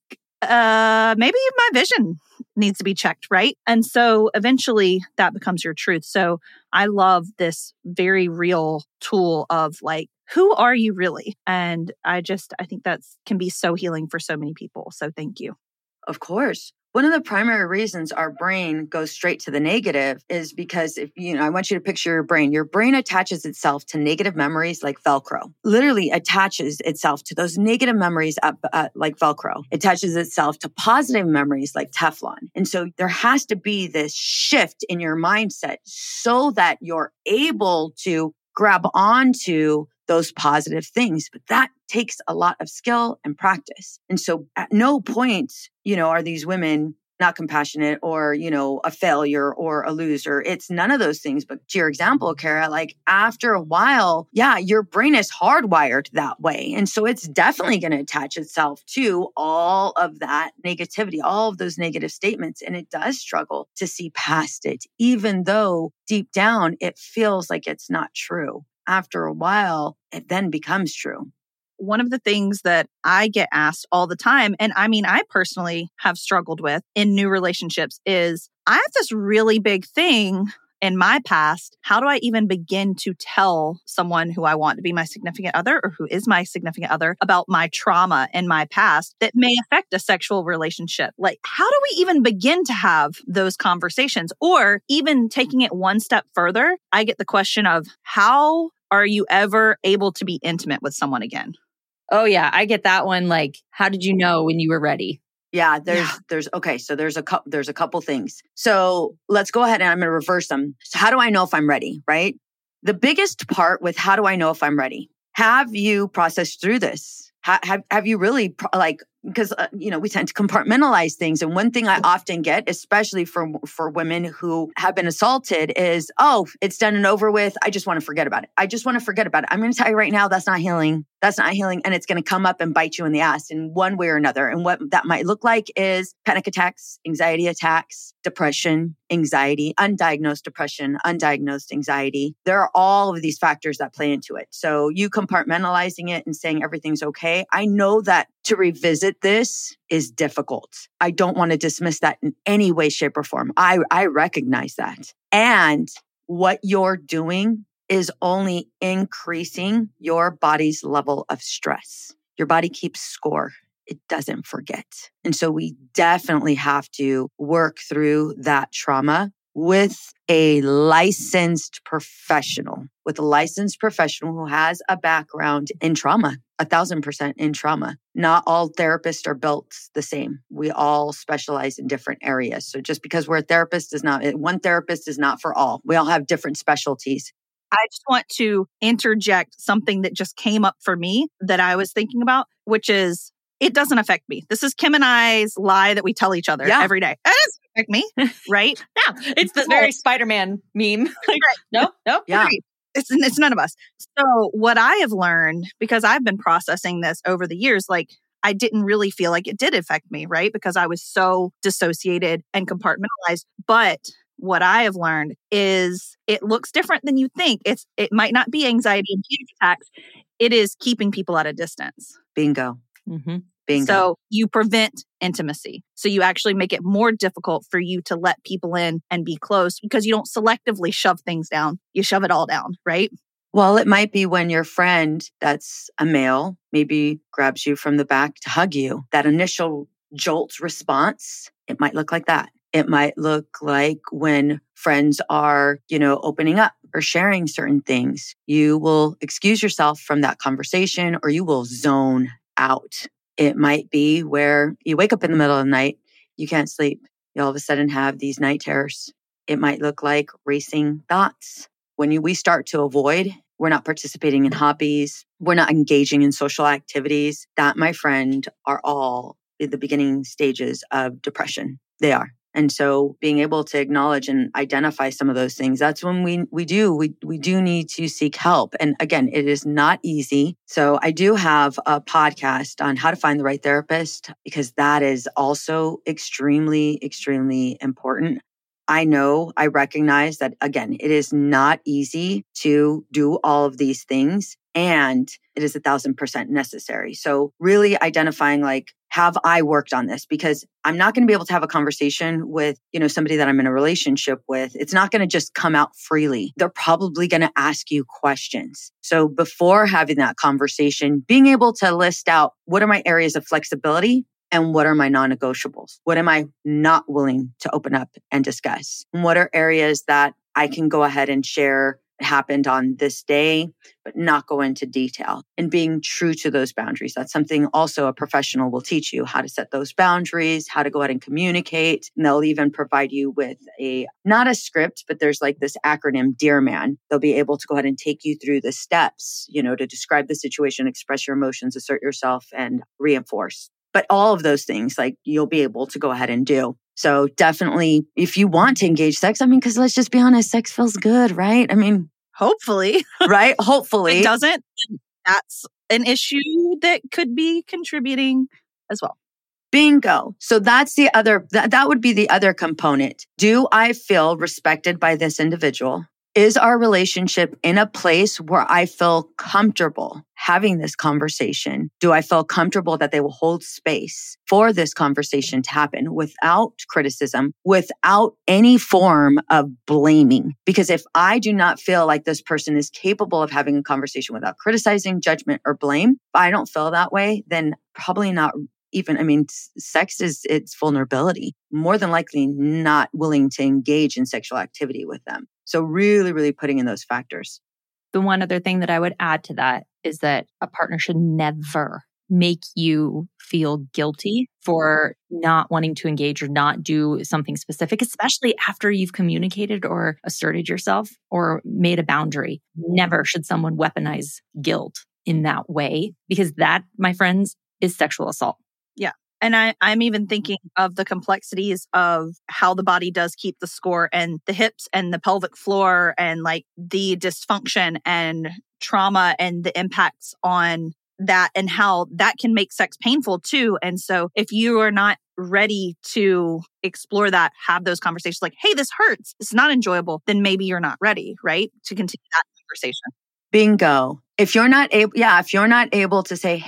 uh, maybe my vision needs to be checked, right? And so eventually that becomes your truth. So I love this very real tool of like, who are you really? And I just, I think that's can be so healing for so many people. So thank you. Of course. One of the primary reasons our brain goes straight to the negative is because if you know, I want you to picture your brain. Your brain attaches itself to negative memories like Velcro. Literally attaches itself to those negative memories up, uh, like Velcro. It attaches itself to positive memories like Teflon. And so there has to be this shift in your mindset so that you're able to grab onto those positive things. But that takes a lot of skill and practice. And so at no point, you know, are these women not compassionate or, you know, a failure or a loser. It's none of those things. But to your example, Kara, like after a while, yeah, your brain is hardwired that way. And so it's definitely going to attach itself to all of that negativity, all of those negative statements. And it does struggle to see past it, even though deep down it feels like it's not true. After a while, it then becomes true. One of the things that I get asked all the time, and I mean, I personally have struggled with in new relationships, is I have this really big thing in my past. How do I even begin to tell someone who I want to be my significant other or who is my significant other about my trauma in my past that may affect a sexual relationship? Like, how do we even begin to have those conversations? Or even taking it one step further, I get the question of how are you ever able to be intimate with someone again? Oh yeah, I get that one. Like, how did you know when you were ready? Yeah, there's, yeah. there's, okay. So there's a couple, there's a couple things. So let's go ahead and I'm going to reverse them. So how do I know if I'm ready? Right. The biggest part with how do I know if I'm ready? Have you processed through this? Ha- have, have you really like, because, uh, you know, we tend to compartmentalize things. And one thing I often get, especially for, for women who have been assaulted is, oh, it's done and over with. I just want to forget about it. I just want to forget about it. I'm going to tell you right now, that's not healing. That's not healing. And it's going to come up and bite you in the ass in one way or another. And what that might look like is panic attacks, anxiety attacks, depression, anxiety, undiagnosed depression, undiagnosed anxiety. There are all of these factors that play into it. So you compartmentalizing it and saying everything's okay. I know that to revisit this is difficult. I don't want to dismiss that in any way, shape, or form. I, I recognize that. And what you're doing is only increasing your body's level of stress. Your body keeps score. It doesn't forget. And so we definitely have to work through that trauma with a licensed professional, with a licensed professional who has a background in trauma, a thousand percent in trauma. Not all therapists are built the same. We all specialize in different areas. So just because we're a therapist is not, one therapist is not for all. We all have different specialties. I just want to interject something that just came up for me that I was thinking about, which is it doesn't affect me. This is Kim and I's lie that we tell each other yeah. every day. It doesn't affect me, right? Yeah, it's the very Spider-Man meme. Like, right. No, no, yeah. Right. It's, it's none of us. So what I have learned, because I've been processing this over the years, like I didn't really feel like it did affect me, right? Because I was so dissociated and compartmentalized. But what I have learned is it looks different than you think. It's It might not be anxiety and panic attacks. It is keeping people at a distance. Bingo. Mm-hmm. Bingo. So you prevent intimacy. So you actually make it more difficult for you to let people in and be close because you don't selectively shove things down. You shove it all down, right? Well, it might be when your friend that's a male maybe grabs you from the back to hug you. That initial jolt response, it might look like that. It might look like when friends are, you know, opening up or sharing certain things. You will excuse yourself from that conversation or you will zone out. It might be where you wake up in the middle of the night, you can't sleep. You all of a sudden have these night terrors. It might look like racing thoughts. When you, we start to avoid, we're not participating in hobbies, we're not engaging in social activities. That, my friend, are all the beginning stages of depression. They are. And so being able to acknowledge and identify some of those things, that's when we we do, we we do need to seek help. And again, it is not easy. So I do have a podcast on how to find the right therapist because that is also extremely, extremely important. I know, I recognize that, again, it is not easy to do all of these things and it is a thousand percent necessary. So really identifying like, have I worked on this? Because I'm not going to be able to have a conversation with, you know, somebody that I'm in a relationship with. It's not going to just come out freely. They're probably going to ask you questions. So before having that conversation, being able to list out what are my areas of flexibility and what are my non-negotiables? What am I not willing to open up and discuss? And what are areas that I can go ahead and share happened on this day, but not go into detail and being true to those boundaries. That's something also a professional will teach you how to set those boundaries, how to go ahead and communicate. And they'll even provide you with a, not a script, but there's like this acronym, Dear Man. They'll be able to go ahead and take you through the steps, you know, to describe the situation, express your emotions, assert yourself, and reinforce. But all of those things, like you'll be able to go ahead and do. So definitely, if you want to engage sex, I mean, because let's just be honest, sex feels good, right? I mean, hopefully, right? Hopefully. If it doesn't, that's an issue that could be contributing as well. Bingo. So that's the other, that, that would be the other component. Do I feel respected by this individual? Is our relationship in a place where I feel comfortable having this conversation? Do I feel comfortable that they will hold space for this conversation to happen without criticism, without any form of blaming? Because if I do not feel like this person is capable of having a conversation without criticizing, judgment, or blame, if I don't feel that way, then probably not even, I mean, sex is its vulnerability. More than likely not willing to engage in sexual activity with them. So really, really putting in those factors. The one other thing that I would add to that is that a partner should never make you feel guilty for not wanting to engage or not do something specific, especially after you've communicated or asserted yourself or made a boundary. Never should someone weaponize guilt in that way, because that, my friends, is sexual assault. Yeah. And I, I'm even thinking of the complexities of how the body does keep the score and the hips and the pelvic floor and like the dysfunction and trauma and the impacts on that and how that can make sex painful too. And so if you are not ready to explore that, have those conversations like, hey, this hurts, it's not enjoyable, then maybe you're not ready, right? To continue that conversation. Bingo. If you're not able, yeah, if you're not able to say, hey,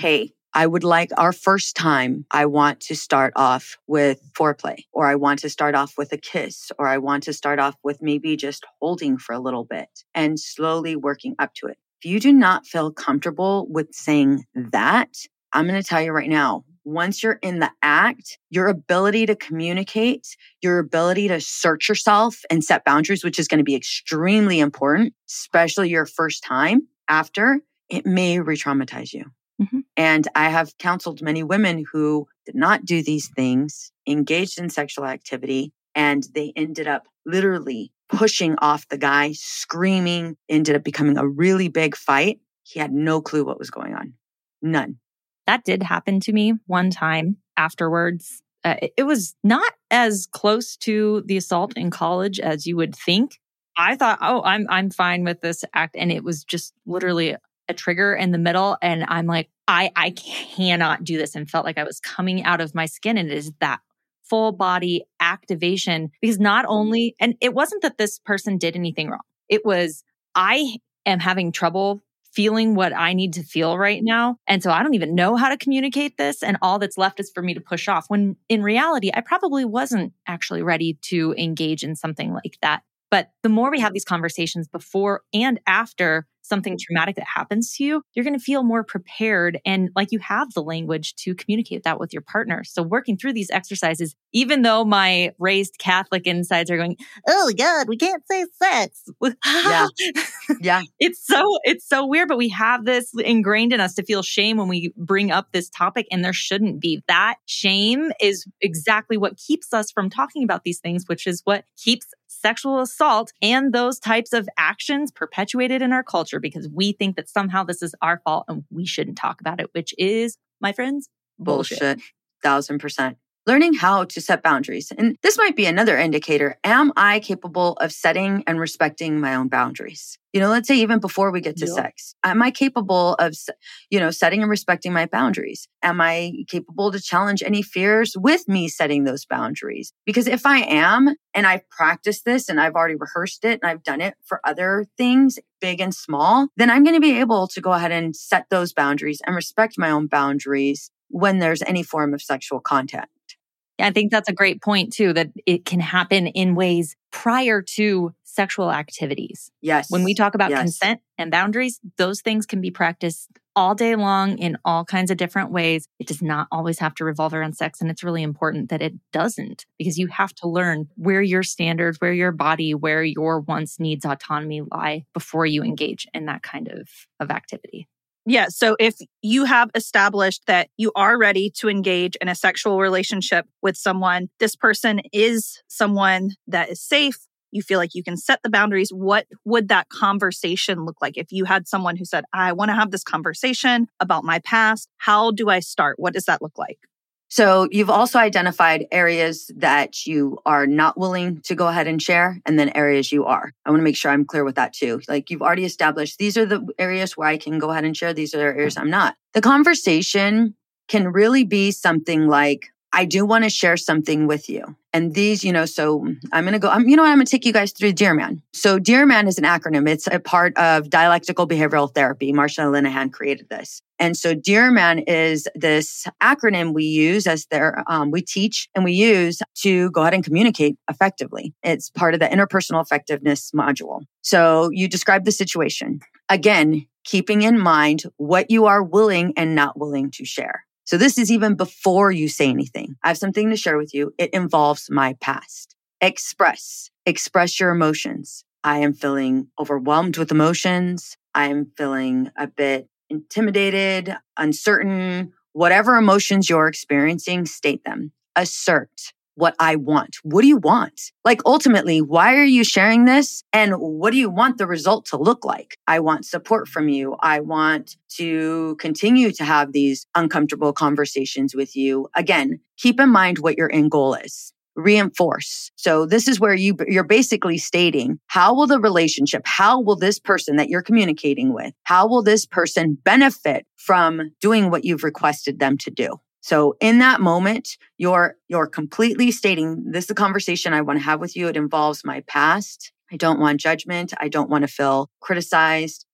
I would like our first time, I want to start off with foreplay, or I want to start off with a kiss, or I want to start off with maybe just holding for a little bit and slowly working up to it. If you do not feel comfortable with saying that, I'm going to tell you right now, once you're in the act, your ability to communicate, your ability to search yourself and set boundaries, which is going to be extremely important, especially your first time after, it may re-traumatize you. Mm-hmm. And I have counseled many women who did not do these things, engaged in sexual activity, and they ended up literally pushing off the guy, screaming, ended up becoming a really big fight. He had no clue what was going on. None. That did happen to me one time afterwards. Uh, it, it was not as close to the assault in college as you would think. I thought, oh, I'm I'm fine with this act. And it was just literally a trigger in the middle. And I'm like, I, I cannot do this, and felt like I was coming out of my skin. And it is that full body activation, because not only, and it wasn't that this person did anything wrong. It was, I am having trouble feeling what I need to feel right now. And so I don't even know how to communicate this. And all that's left is for me to push off, when in reality, I probably wasn't actually ready to engage in something like that. But the more we have these conversations before and after something traumatic that happens to you, you're going to feel more prepared, and like you have the language to communicate that with your partner. So working through these exercises, even though my raised Catholic insides are going, oh God, we can't say sex. Yeah. Yeah. It's so, it's so weird, but we have this ingrained in us to feel shame when we bring up this topic, and there shouldn't be. That shame is exactly what keeps us from talking about these things, which is what keeps sexual assault and those types of actions perpetuated in our culture, because we think that somehow this is our fault and we shouldn't talk about it, which is, my friends, bullshit. Bullshit. Thousand percent. Learning how to set boundaries. And this might be another indicator. Am I capable of setting and respecting my own boundaries? You know, let's say even before we get to yep. sex, am I capable of, you know, setting and respecting my boundaries? Am I capable to challenge any fears with me setting those boundaries? Because if I am, and I've practiced this and I've already rehearsed it and I've done it for other things, big and small, then I'm going to be able to go ahead and set those boundaries and respect my own boundaries when there's any form of sexual contact. I think that's a great point too, that it can happen in ways prior to sexual activities. Yes. When we talk about yes. consent and boundaries, those things can be practiced all day long in all kinds of different ways. It does not always have to revolve around sex. And it's really important that it doesn't, because you have to learn where your standards, where your body, where your wants, needs, autonomy lie before you engage in that kind of, of activity. Yeah. So if you have established that you are ready to engage in a sexual relationship with someone, this person is someone that is safe, you feel like you can set the boundaries, what would that conversation look like? If you had someone who said, I want to have this conversation about my past, how do I start? What does that look like? So you've also identified areas that you are not willing to go ahead and share, and then areas you are. I want to make sure I'm clear with that too. Like, you've already established, these are the areas where I can go ahead and share. These are the areas I'm not. The conversation can really be something like, I do want to share something with you. And these, you know, so I'm going to go, I'm, you know what, I'm going to take you guys through Dear Man. So Dear Man is an acronym. It's a part of dialectical behavioral therapy. Marsha Linehan created this. And so Dear Man is this acronym we use as their, um, we teach and we use to go ahead and communicate effectively. It's part of the interpersonal effectiveness module. So you describe the situation. Again, keeping in mind what you are willing and not willing to share. So this is even before you say anything. I have something to share with you. It involves my past. Express. Express your emotions. I am feeling overwhelmed with emotions. I am feeling a bit intimidated, uncertain. Whatever emotions you're experiencing, state them. Assert what I want. What do you want? Like, ultimately, why are you sharing this? And what do you want the result to look like? I want support from you. I want to continue to have these uncomfortable conversations with you. Again, keep in mind what your end goal is. Reinforce. So this is where you, you're basically stating, how will the relationship, how will this person that you're communicating with, how will this person benefit from doing what you've requested them to do? So in that moment, you're, you're completely stating, this is the conversation I want to have with you. It involves my past. I don't want judgment. I don't want to feel criticized.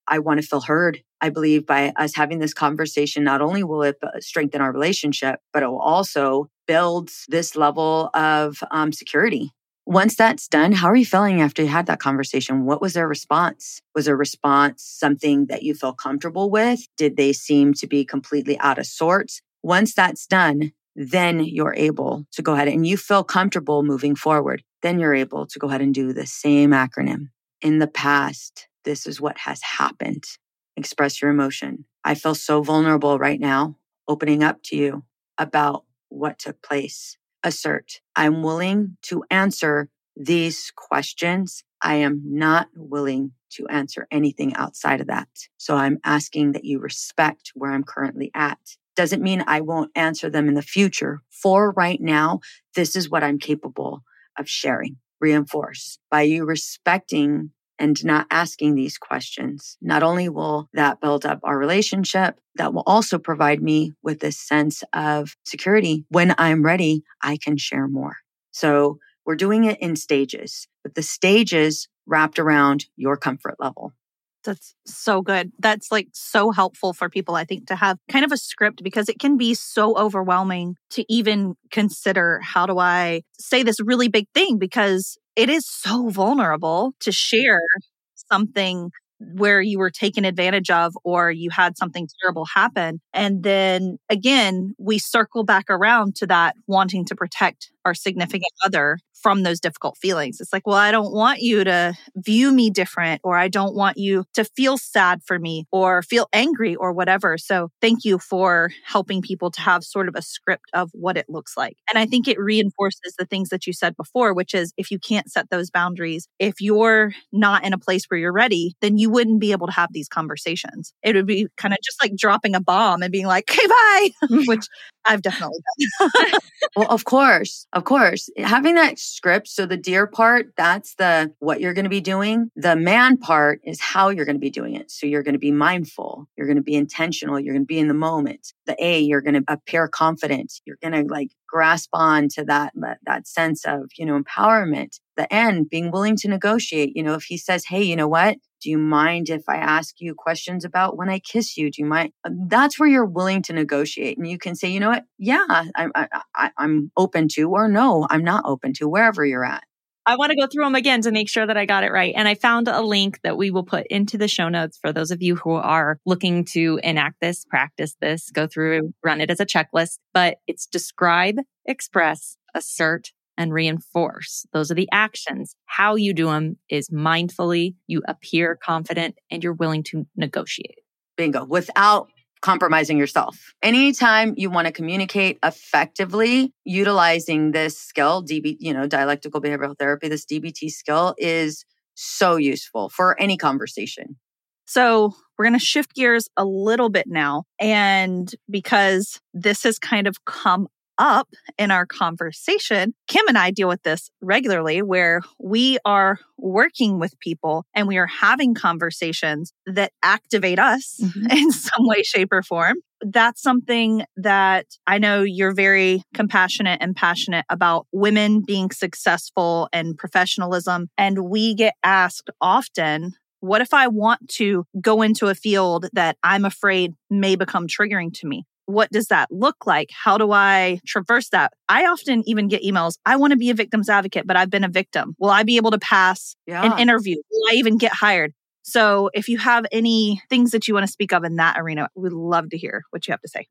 I want to feel heard. I believe by us having this conversation, not only will it strengthen our relationship, but it will also build this level of um, security. Once that's done, how are you feeling after you had that conversation? What was their response? Was their response something that you feel comfortable with? Did they seem to be completely out of sorts? Once that's done, then you're able to go ahead and you feel comfortable moving forward. Then you're able to go ahead and do the same acronym. In the past, this is what has happened. Express your emotion. I feel so vulnerable right now, opening up to you about what took place. Assert. I'm willing to answer these questions. I am not willing to answer anything outside of that. So I'm asking that you respect where I'm currently at. Doesn't mean I won't answer them in the future. For right now, this is what I'm capable of sharing. Reinforce. By you respecting and not asking these questions, not only will that build up our relationship, that will also provide me with this sense of security. When I'm ready, I can share more. So we're doing it in stages, but the stages wrapped around your comfort level. That's so good. That's like so helpful for people, I think, to have kind of a script because it can be so overwhelming to even consider how do I say this really big thing because it is so vulnerable to share something where you were taken advantage of or you had something terrible happen. And then again, we circle back around to that wanting to protect our significant other from those difficult feelings. It's like, well, I don't want you to view me different, or I don't want you to feel sad for me or feel angry or whatever. So thank you for helping people to have sort of a script of what it looks like. And I think it reinforces the things that you said before, which is if you can't set those boundaries, if you're not in a place where you're ready, then you wouldn't be able to have these conversations. It would be kind of just like dropping a bomb and being like, okay, bye, which I've definitely done. Well, of course, of course. Having that script. So the dear part, that's the what you're going to be doing. The man part is how you're going to be doing it. So you're going to be mindful. You're going to be intentional. You're going to be in the moment. The A, you're going to appear confident. You're going to like grasp on to that, that, that sense of, you know, empowerment. The N, being willing to negotiate. You know, if he says, hey, you know what? Do you mind if I ask you questions about when I kiss you? Do you mind? That's where you're willing to negotiate. And you can say, you know what? Yeah, I, I, I, I'm open to, or no, I'm not open to, wherever you're at. I want to go through them again to make sure that I got it right. And I found a link that we will put into the show notes for those of you who are looking to enact this, practice this, go through, run it as a checklist. But it's describe, express, assert, and reinforce. Those are the actions. How you do them is mindfully, you appear confident, and you're willing to negotiate. Bingo. Without compromising yourself. Anytime you want to communicate effectively, utilizing this skill, D B, you know, dialectical behavioral therapy, this D B T skill is so useful for any conversation. So we're going to shift gears a little bit now. And because this has kind of come up in our conversation, Kim and I deal with this regularly where we are working with people and we are having conversations that activate us mm-hmm. in some way, shape, or form. That's something that I know you're very compassionate and passionate about women being successful and professionalism. And we get asked often, what if I want to go into a field that I'm afraid may become triggering to me? What does that look like? How do I traverse that? I often even get emails, I want to be a victim's advocate, but I've been a victim. Will I be able to pass yeah. an interview? Will I even get hired? So if you have any things that you want to speak of in that arena, we'd love to hear what you have to say.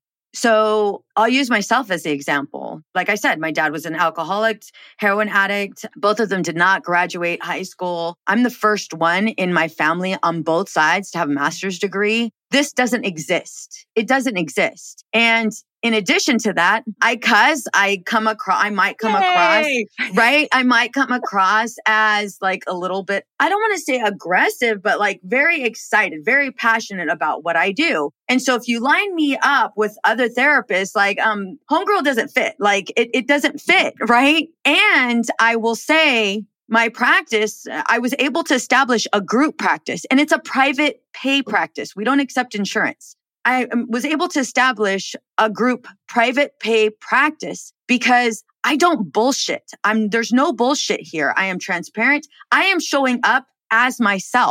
So I'll use myself as the example. Like I said, my dad was an alcoholic, heroin addict. Both of them did not graduate high school. I'm the first one in my family on both sides to have a master's degree. This doesn't exist. It doesn't exist. And in addition to that, I cuz I come across, I might come Yay! across, right? I might come across as like a little bit, I don't want to say aggressive, but like very excited, very passionate about what I do. And so if you line me up with other therapists, like, um, homegirl doesn't fit, like it, it doesn't fit, right? And I will say, my practice, I was able to establish a group practice, and it's a private pay practice. We don't accept insurance. I was able to establish a group private pay practice because I don't bullshit. I'm, there's no bullshit here. I am transparent. I am showing up as myself.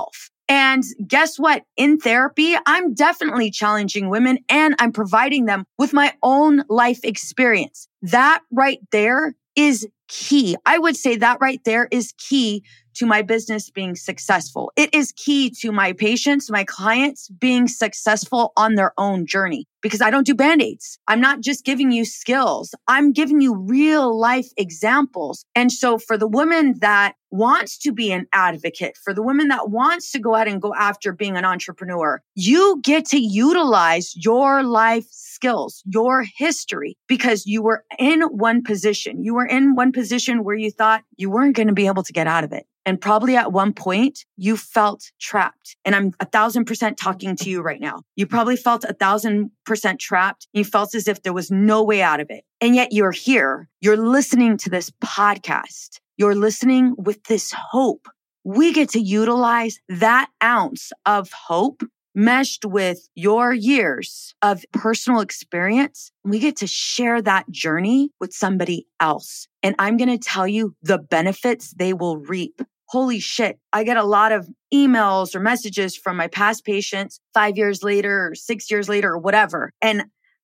And guess what? In therapy, I'm definitely challenging women and I'm providing them with my own life experience. That right there is key. I would say that right there is key to my business being successful. It is key to my patients, my clients being successful on their own journey because I don't do band-aids. I'm not just giving you skills. I'm giving you real life examples. And so for the woman that wants to be an advocate, for the woman that wants to go ahead and go after being an entrepreneur, you get to utilize your life skills, your history, because you were in one position. You were in one position where you thought you weren't going to be able to get out of it. And probably at one point you felt trapped. And I'm a thousand percent talking to you right now. You probably felt a thousand percent trapped. You felt as if there was no way out of it. And yet you're here. You're listening to this podcast. You're listening with this hope. We get to utilize that ounce of hope meshed with your years of personal experience. We get to share that journey with somebody else. And I'm going to tell you the benefits they will reap. Holy shit. I get a lot of emails or messages from my past patients five years later or six years later or whatever. And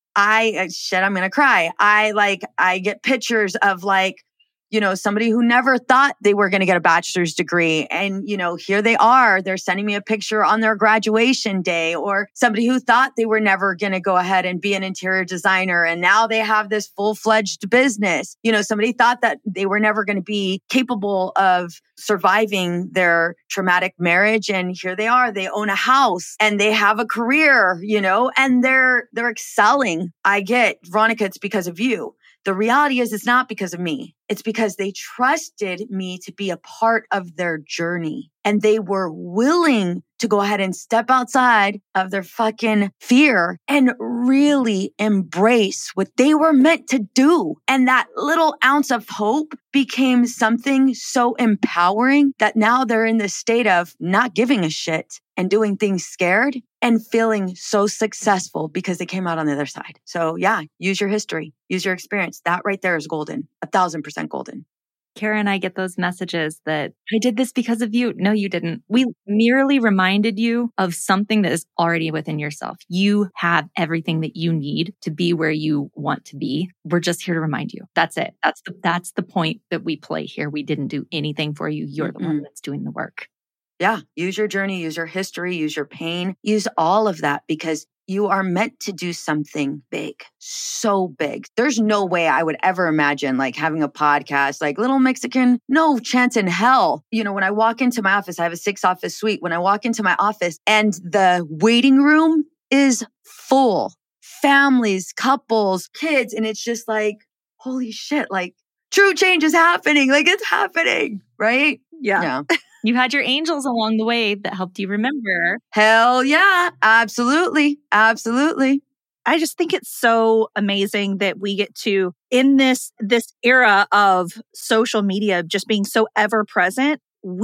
I, shit, I'm going to cry. I like, I get pictures of like, you know, somebody who never thought they were going to get a bachelor's degree. And, you know, here they are, they're sending me a picture on their graduation day, or somebody who thought they were never going to go ahead and be an interior designer. And now they have this full-fledged business. You know, somebody thought that they were never going to be capable of surviving their traumatic marriage. And here they are, they own a house and they have a career, you know, and they're, they're excelling. I get, Veronica, it's because of you. The reality is it's not because of me. It's because they trusted me to be a part of their journey. And they were willing to go ahead and step outside of their fucking fear and really embrace what they were meant to do. And that little ounce of hope became something so empowering that now they're in this state of not giving a shit and doing things scared and feeling so successful because they came out on the other side. So yeah, use your history, use your experience. That right there is golden, a thousand percent golden. Kara and I get those messages that I did this because of you. No, you didn't. We merely reminded you of something that is already within yourself. You have everything that you need to be where you want to be. We're just here to remind you. That's it. That's the, that's the point that we play here. We didn't do anything for you. You're mm-hmm. the one that's doing the work. Yeah. Use your journey, use your history, use your pain, use all of that because you are meant to do something big, so big. There's no way I would ever imagine like having a podcast like Little Mexican. No chance in hell. You know, when I walk into my office, I have a six office suite. When I walk into my office and the waiting room is full, families, couples, kids. And it's just like, holy shit, like true change is happening. Like it's happening, right? Yeah. yeah. You had your angels along the way that helped you remember. Hell yeah. Absolutely. Absolutely. I just think it's so amazing that we get to, in this, this era of social media just being so ever present,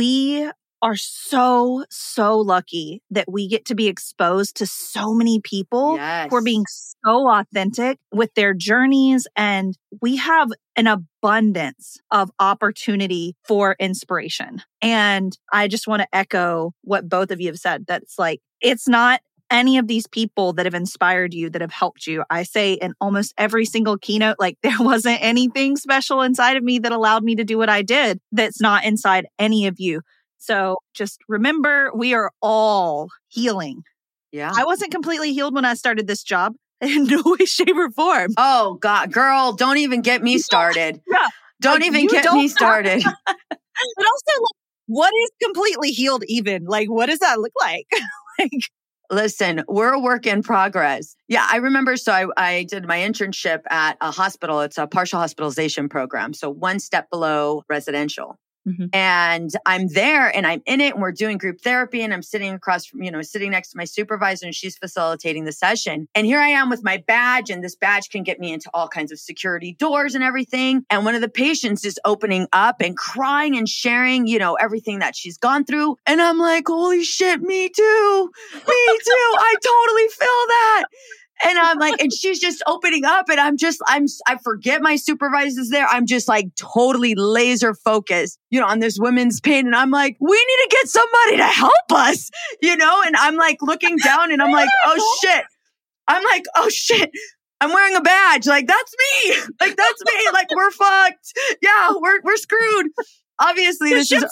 we are so, so lucky that we get to be exposed to so many people yes. who are being so authentic with their journeys. And we have an abundance of opportunity for inspiration. And I just want to echo what both of you have said. That's like, it's not any of these people that have inspired you, that have helped you. I say in almost every single keynote, like there wasn't anything special inside of me that allowed me to do what I did that's not inside any of you. So just remember, we are all healing. Yeah. I wasn't completely healed when I started this job in no way, shape, or form. Oh, God, girl, don't even get me started. Yeah. Don't like, even get don't me started. But also, like, what is completely healed even? Like, what does that look like? like, Listen, we're a work in progress. Yeah, I remember. So I, I did my internship at a hospital. It's a partial hospitalization program. So one step below residential. Mm-hmm. And I'm there and I'm in it and we're doing group therapy and I'm sitting across from, you know, sitting next to my supervisor and she's facilitating the session. And here I am with my badge and this badge can get me into all kinds of security doors and everything. And one of the patients is opening up and crying and sharing, you know, everything that she's gone through. And I'm like, holy shit, me too. Me too. I totally feel that. And I'm like, and she's just opening up and I'm just, I'm, I forget my supervisor's there. I'm just like totally laser focused, you know, on this women's pain. And I'm like, we need to get somebody to help us, you know? And I'm like looking down and I'm like, oh shit. I'm like, oh shit. I'm wearing a badge. Like, that's me. Like, that's me. Like, we're fucked. Yeah, we're, we're screwed. Obviously, the this is, down.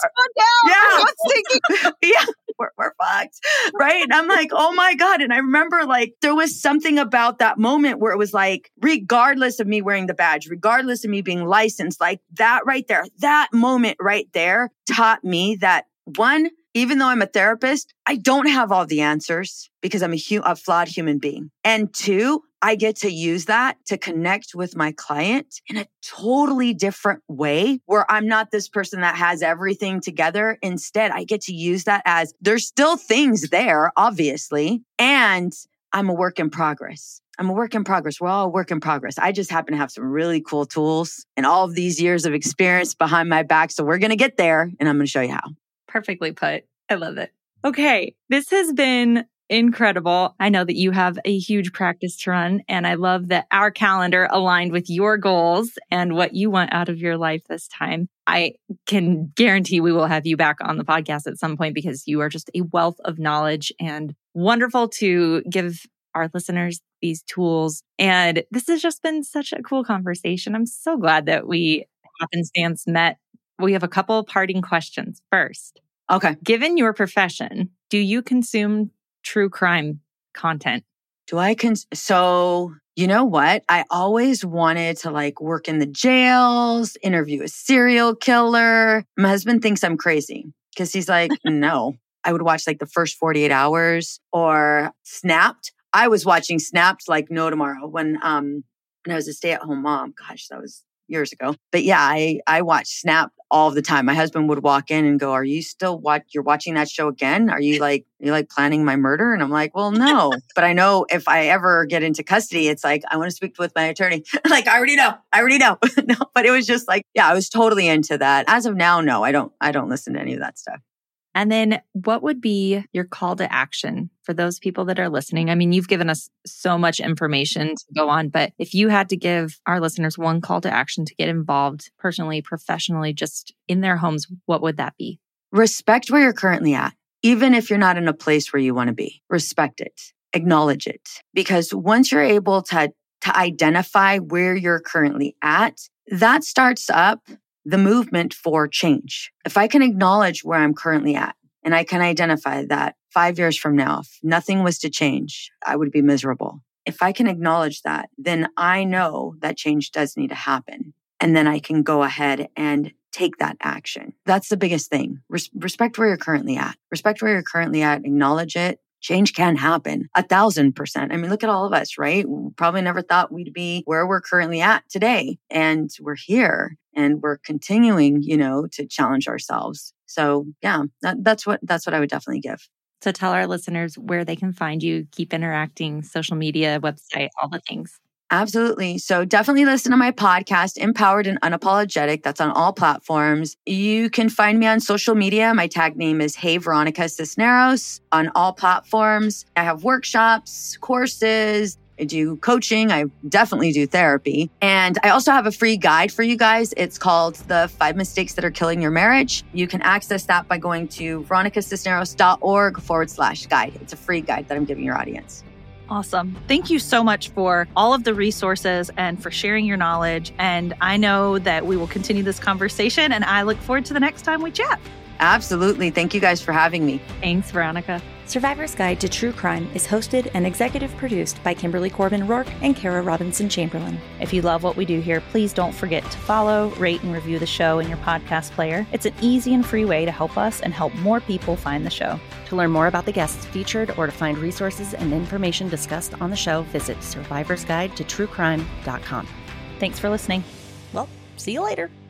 yeah, yeah, we're, we're fucked. Right. And I'm like, oh my God. And I remember like, there was something about that moment where it was like, regardless of me wearing the badge, regardless of me being licensed, like that right there, that moment right there taught me that one, even though I'm a therapist, I don't have all the answers because I'm a, hu- a flawed human being. And two, I get to use that to connect with my client in a totally different way where I'm not this person that has everything together. Instead, I get to use that as there's still things there, obviously, and I'm a work in progress. I'm a work in progress. We're all a work in progress. I just happen to have some really cool tools and all of these years of experience behind my back. So we're going to get there and I'm going to show you how. Perfectly put. I love it. Okay. This has been incredible. I know that you have a huge practice to run, and I love that our calendar aligned with your goals and what you want out of your life this time. I can guarantee we will have you back on the podcast at some point because you are just a wealth of knowledge and wonderful to give our listeners these tools. And this has just been such a cool conversation. I'm so glad that we happenstance met. We have a couple parting questions. First, okay. Given your profession, do you consume true crime content? Do I cons- so you know what? I always wanted to like work in the jails, interview a serial killer. My husband thinks I'm crazy because he's like, no. I would watch like the first forty-eight hours or Snapped. I was watching Snapped like no tomorrow when um when I was a stay-at-home mom. Gosh, that was years ago. But yeah, I I watched Snapped all the time. My husband would walk in and go, "Are you still what you're watching that show again? Are you like are you like planning my murder?" And I'm like, "Well, no." But I know if I ever get into custody, it's like I want to speak with my attorney. Like I already know. I already know. No, but it was just like, yeah, I was totally into that. As of now, no, I don't I don't listen to any of that stuff. And then what would be your call to action for those people that are listening? I mean, you've given us so much information to go on, but if you had to give our listeners one call to action to get involved personally, professionally, just in their homes, what would that be? Respect where you're currently at. Even if you're not in a place where you want to be, respect it, acknowledge it. Because once you're able to, to identify where you're currently at, that starts up the movement for change. If I can acknowledge where I'm currently at and I can identify that five years from now, if nothing was to change, I would be miserable. If I can acknowledge that, then I know that change does need to happen. And then I can go ahead and take that action. That's the biggest thing. Res- respect where you're currently at. Respect where you're currently at. Acknowledge it. Change can happen. A thousand percent. I mean, look at all of us, right? We probably never thought we'd be where we're currently at today. And we're here and we're continuing, you know, to challenge ourselves. So yeah, that, that's what, that's what I would definitely give. So tell our listeners where they can find you, keep interacting, social media, website, all the things. Absolutely. So definitely listen to my podcast, Empowered and Unapologetic. That's on all platforms. You can find me on social media. My tag name is Hey Veronica Cisneros on all platforms. I have workshops, courses. I do coaching. I definitely do therapy. And I also have a free guide for you guys. It's called The Five Mistakes That Are Killing Your Marriage. You can access that by going to veronicacisneros.org forward slash guide. It's a free guide that I'm giving your audience. Awesome. Thank you so much for all of the resources and for sharing your knowledge. And I know that we will continue this conversation and I look forward to the next time we chat. Absolutely. Thank you guys for having me. Thanks, Veronica. Survivor's Guide to True Crime is hosted and executive produced by Kimberly Corbin Rourke and Kara Robinson Chamberlain. If you love what we do here, please don't forget to follow, rate, and review the show in your podcast player. It's an easy and free way to help us and help more people find the show. To learn more about the guests featured or to find resources and information discussed on the show, visit survivors guide to true crime dot com. Thanks for listening. Well, see you later.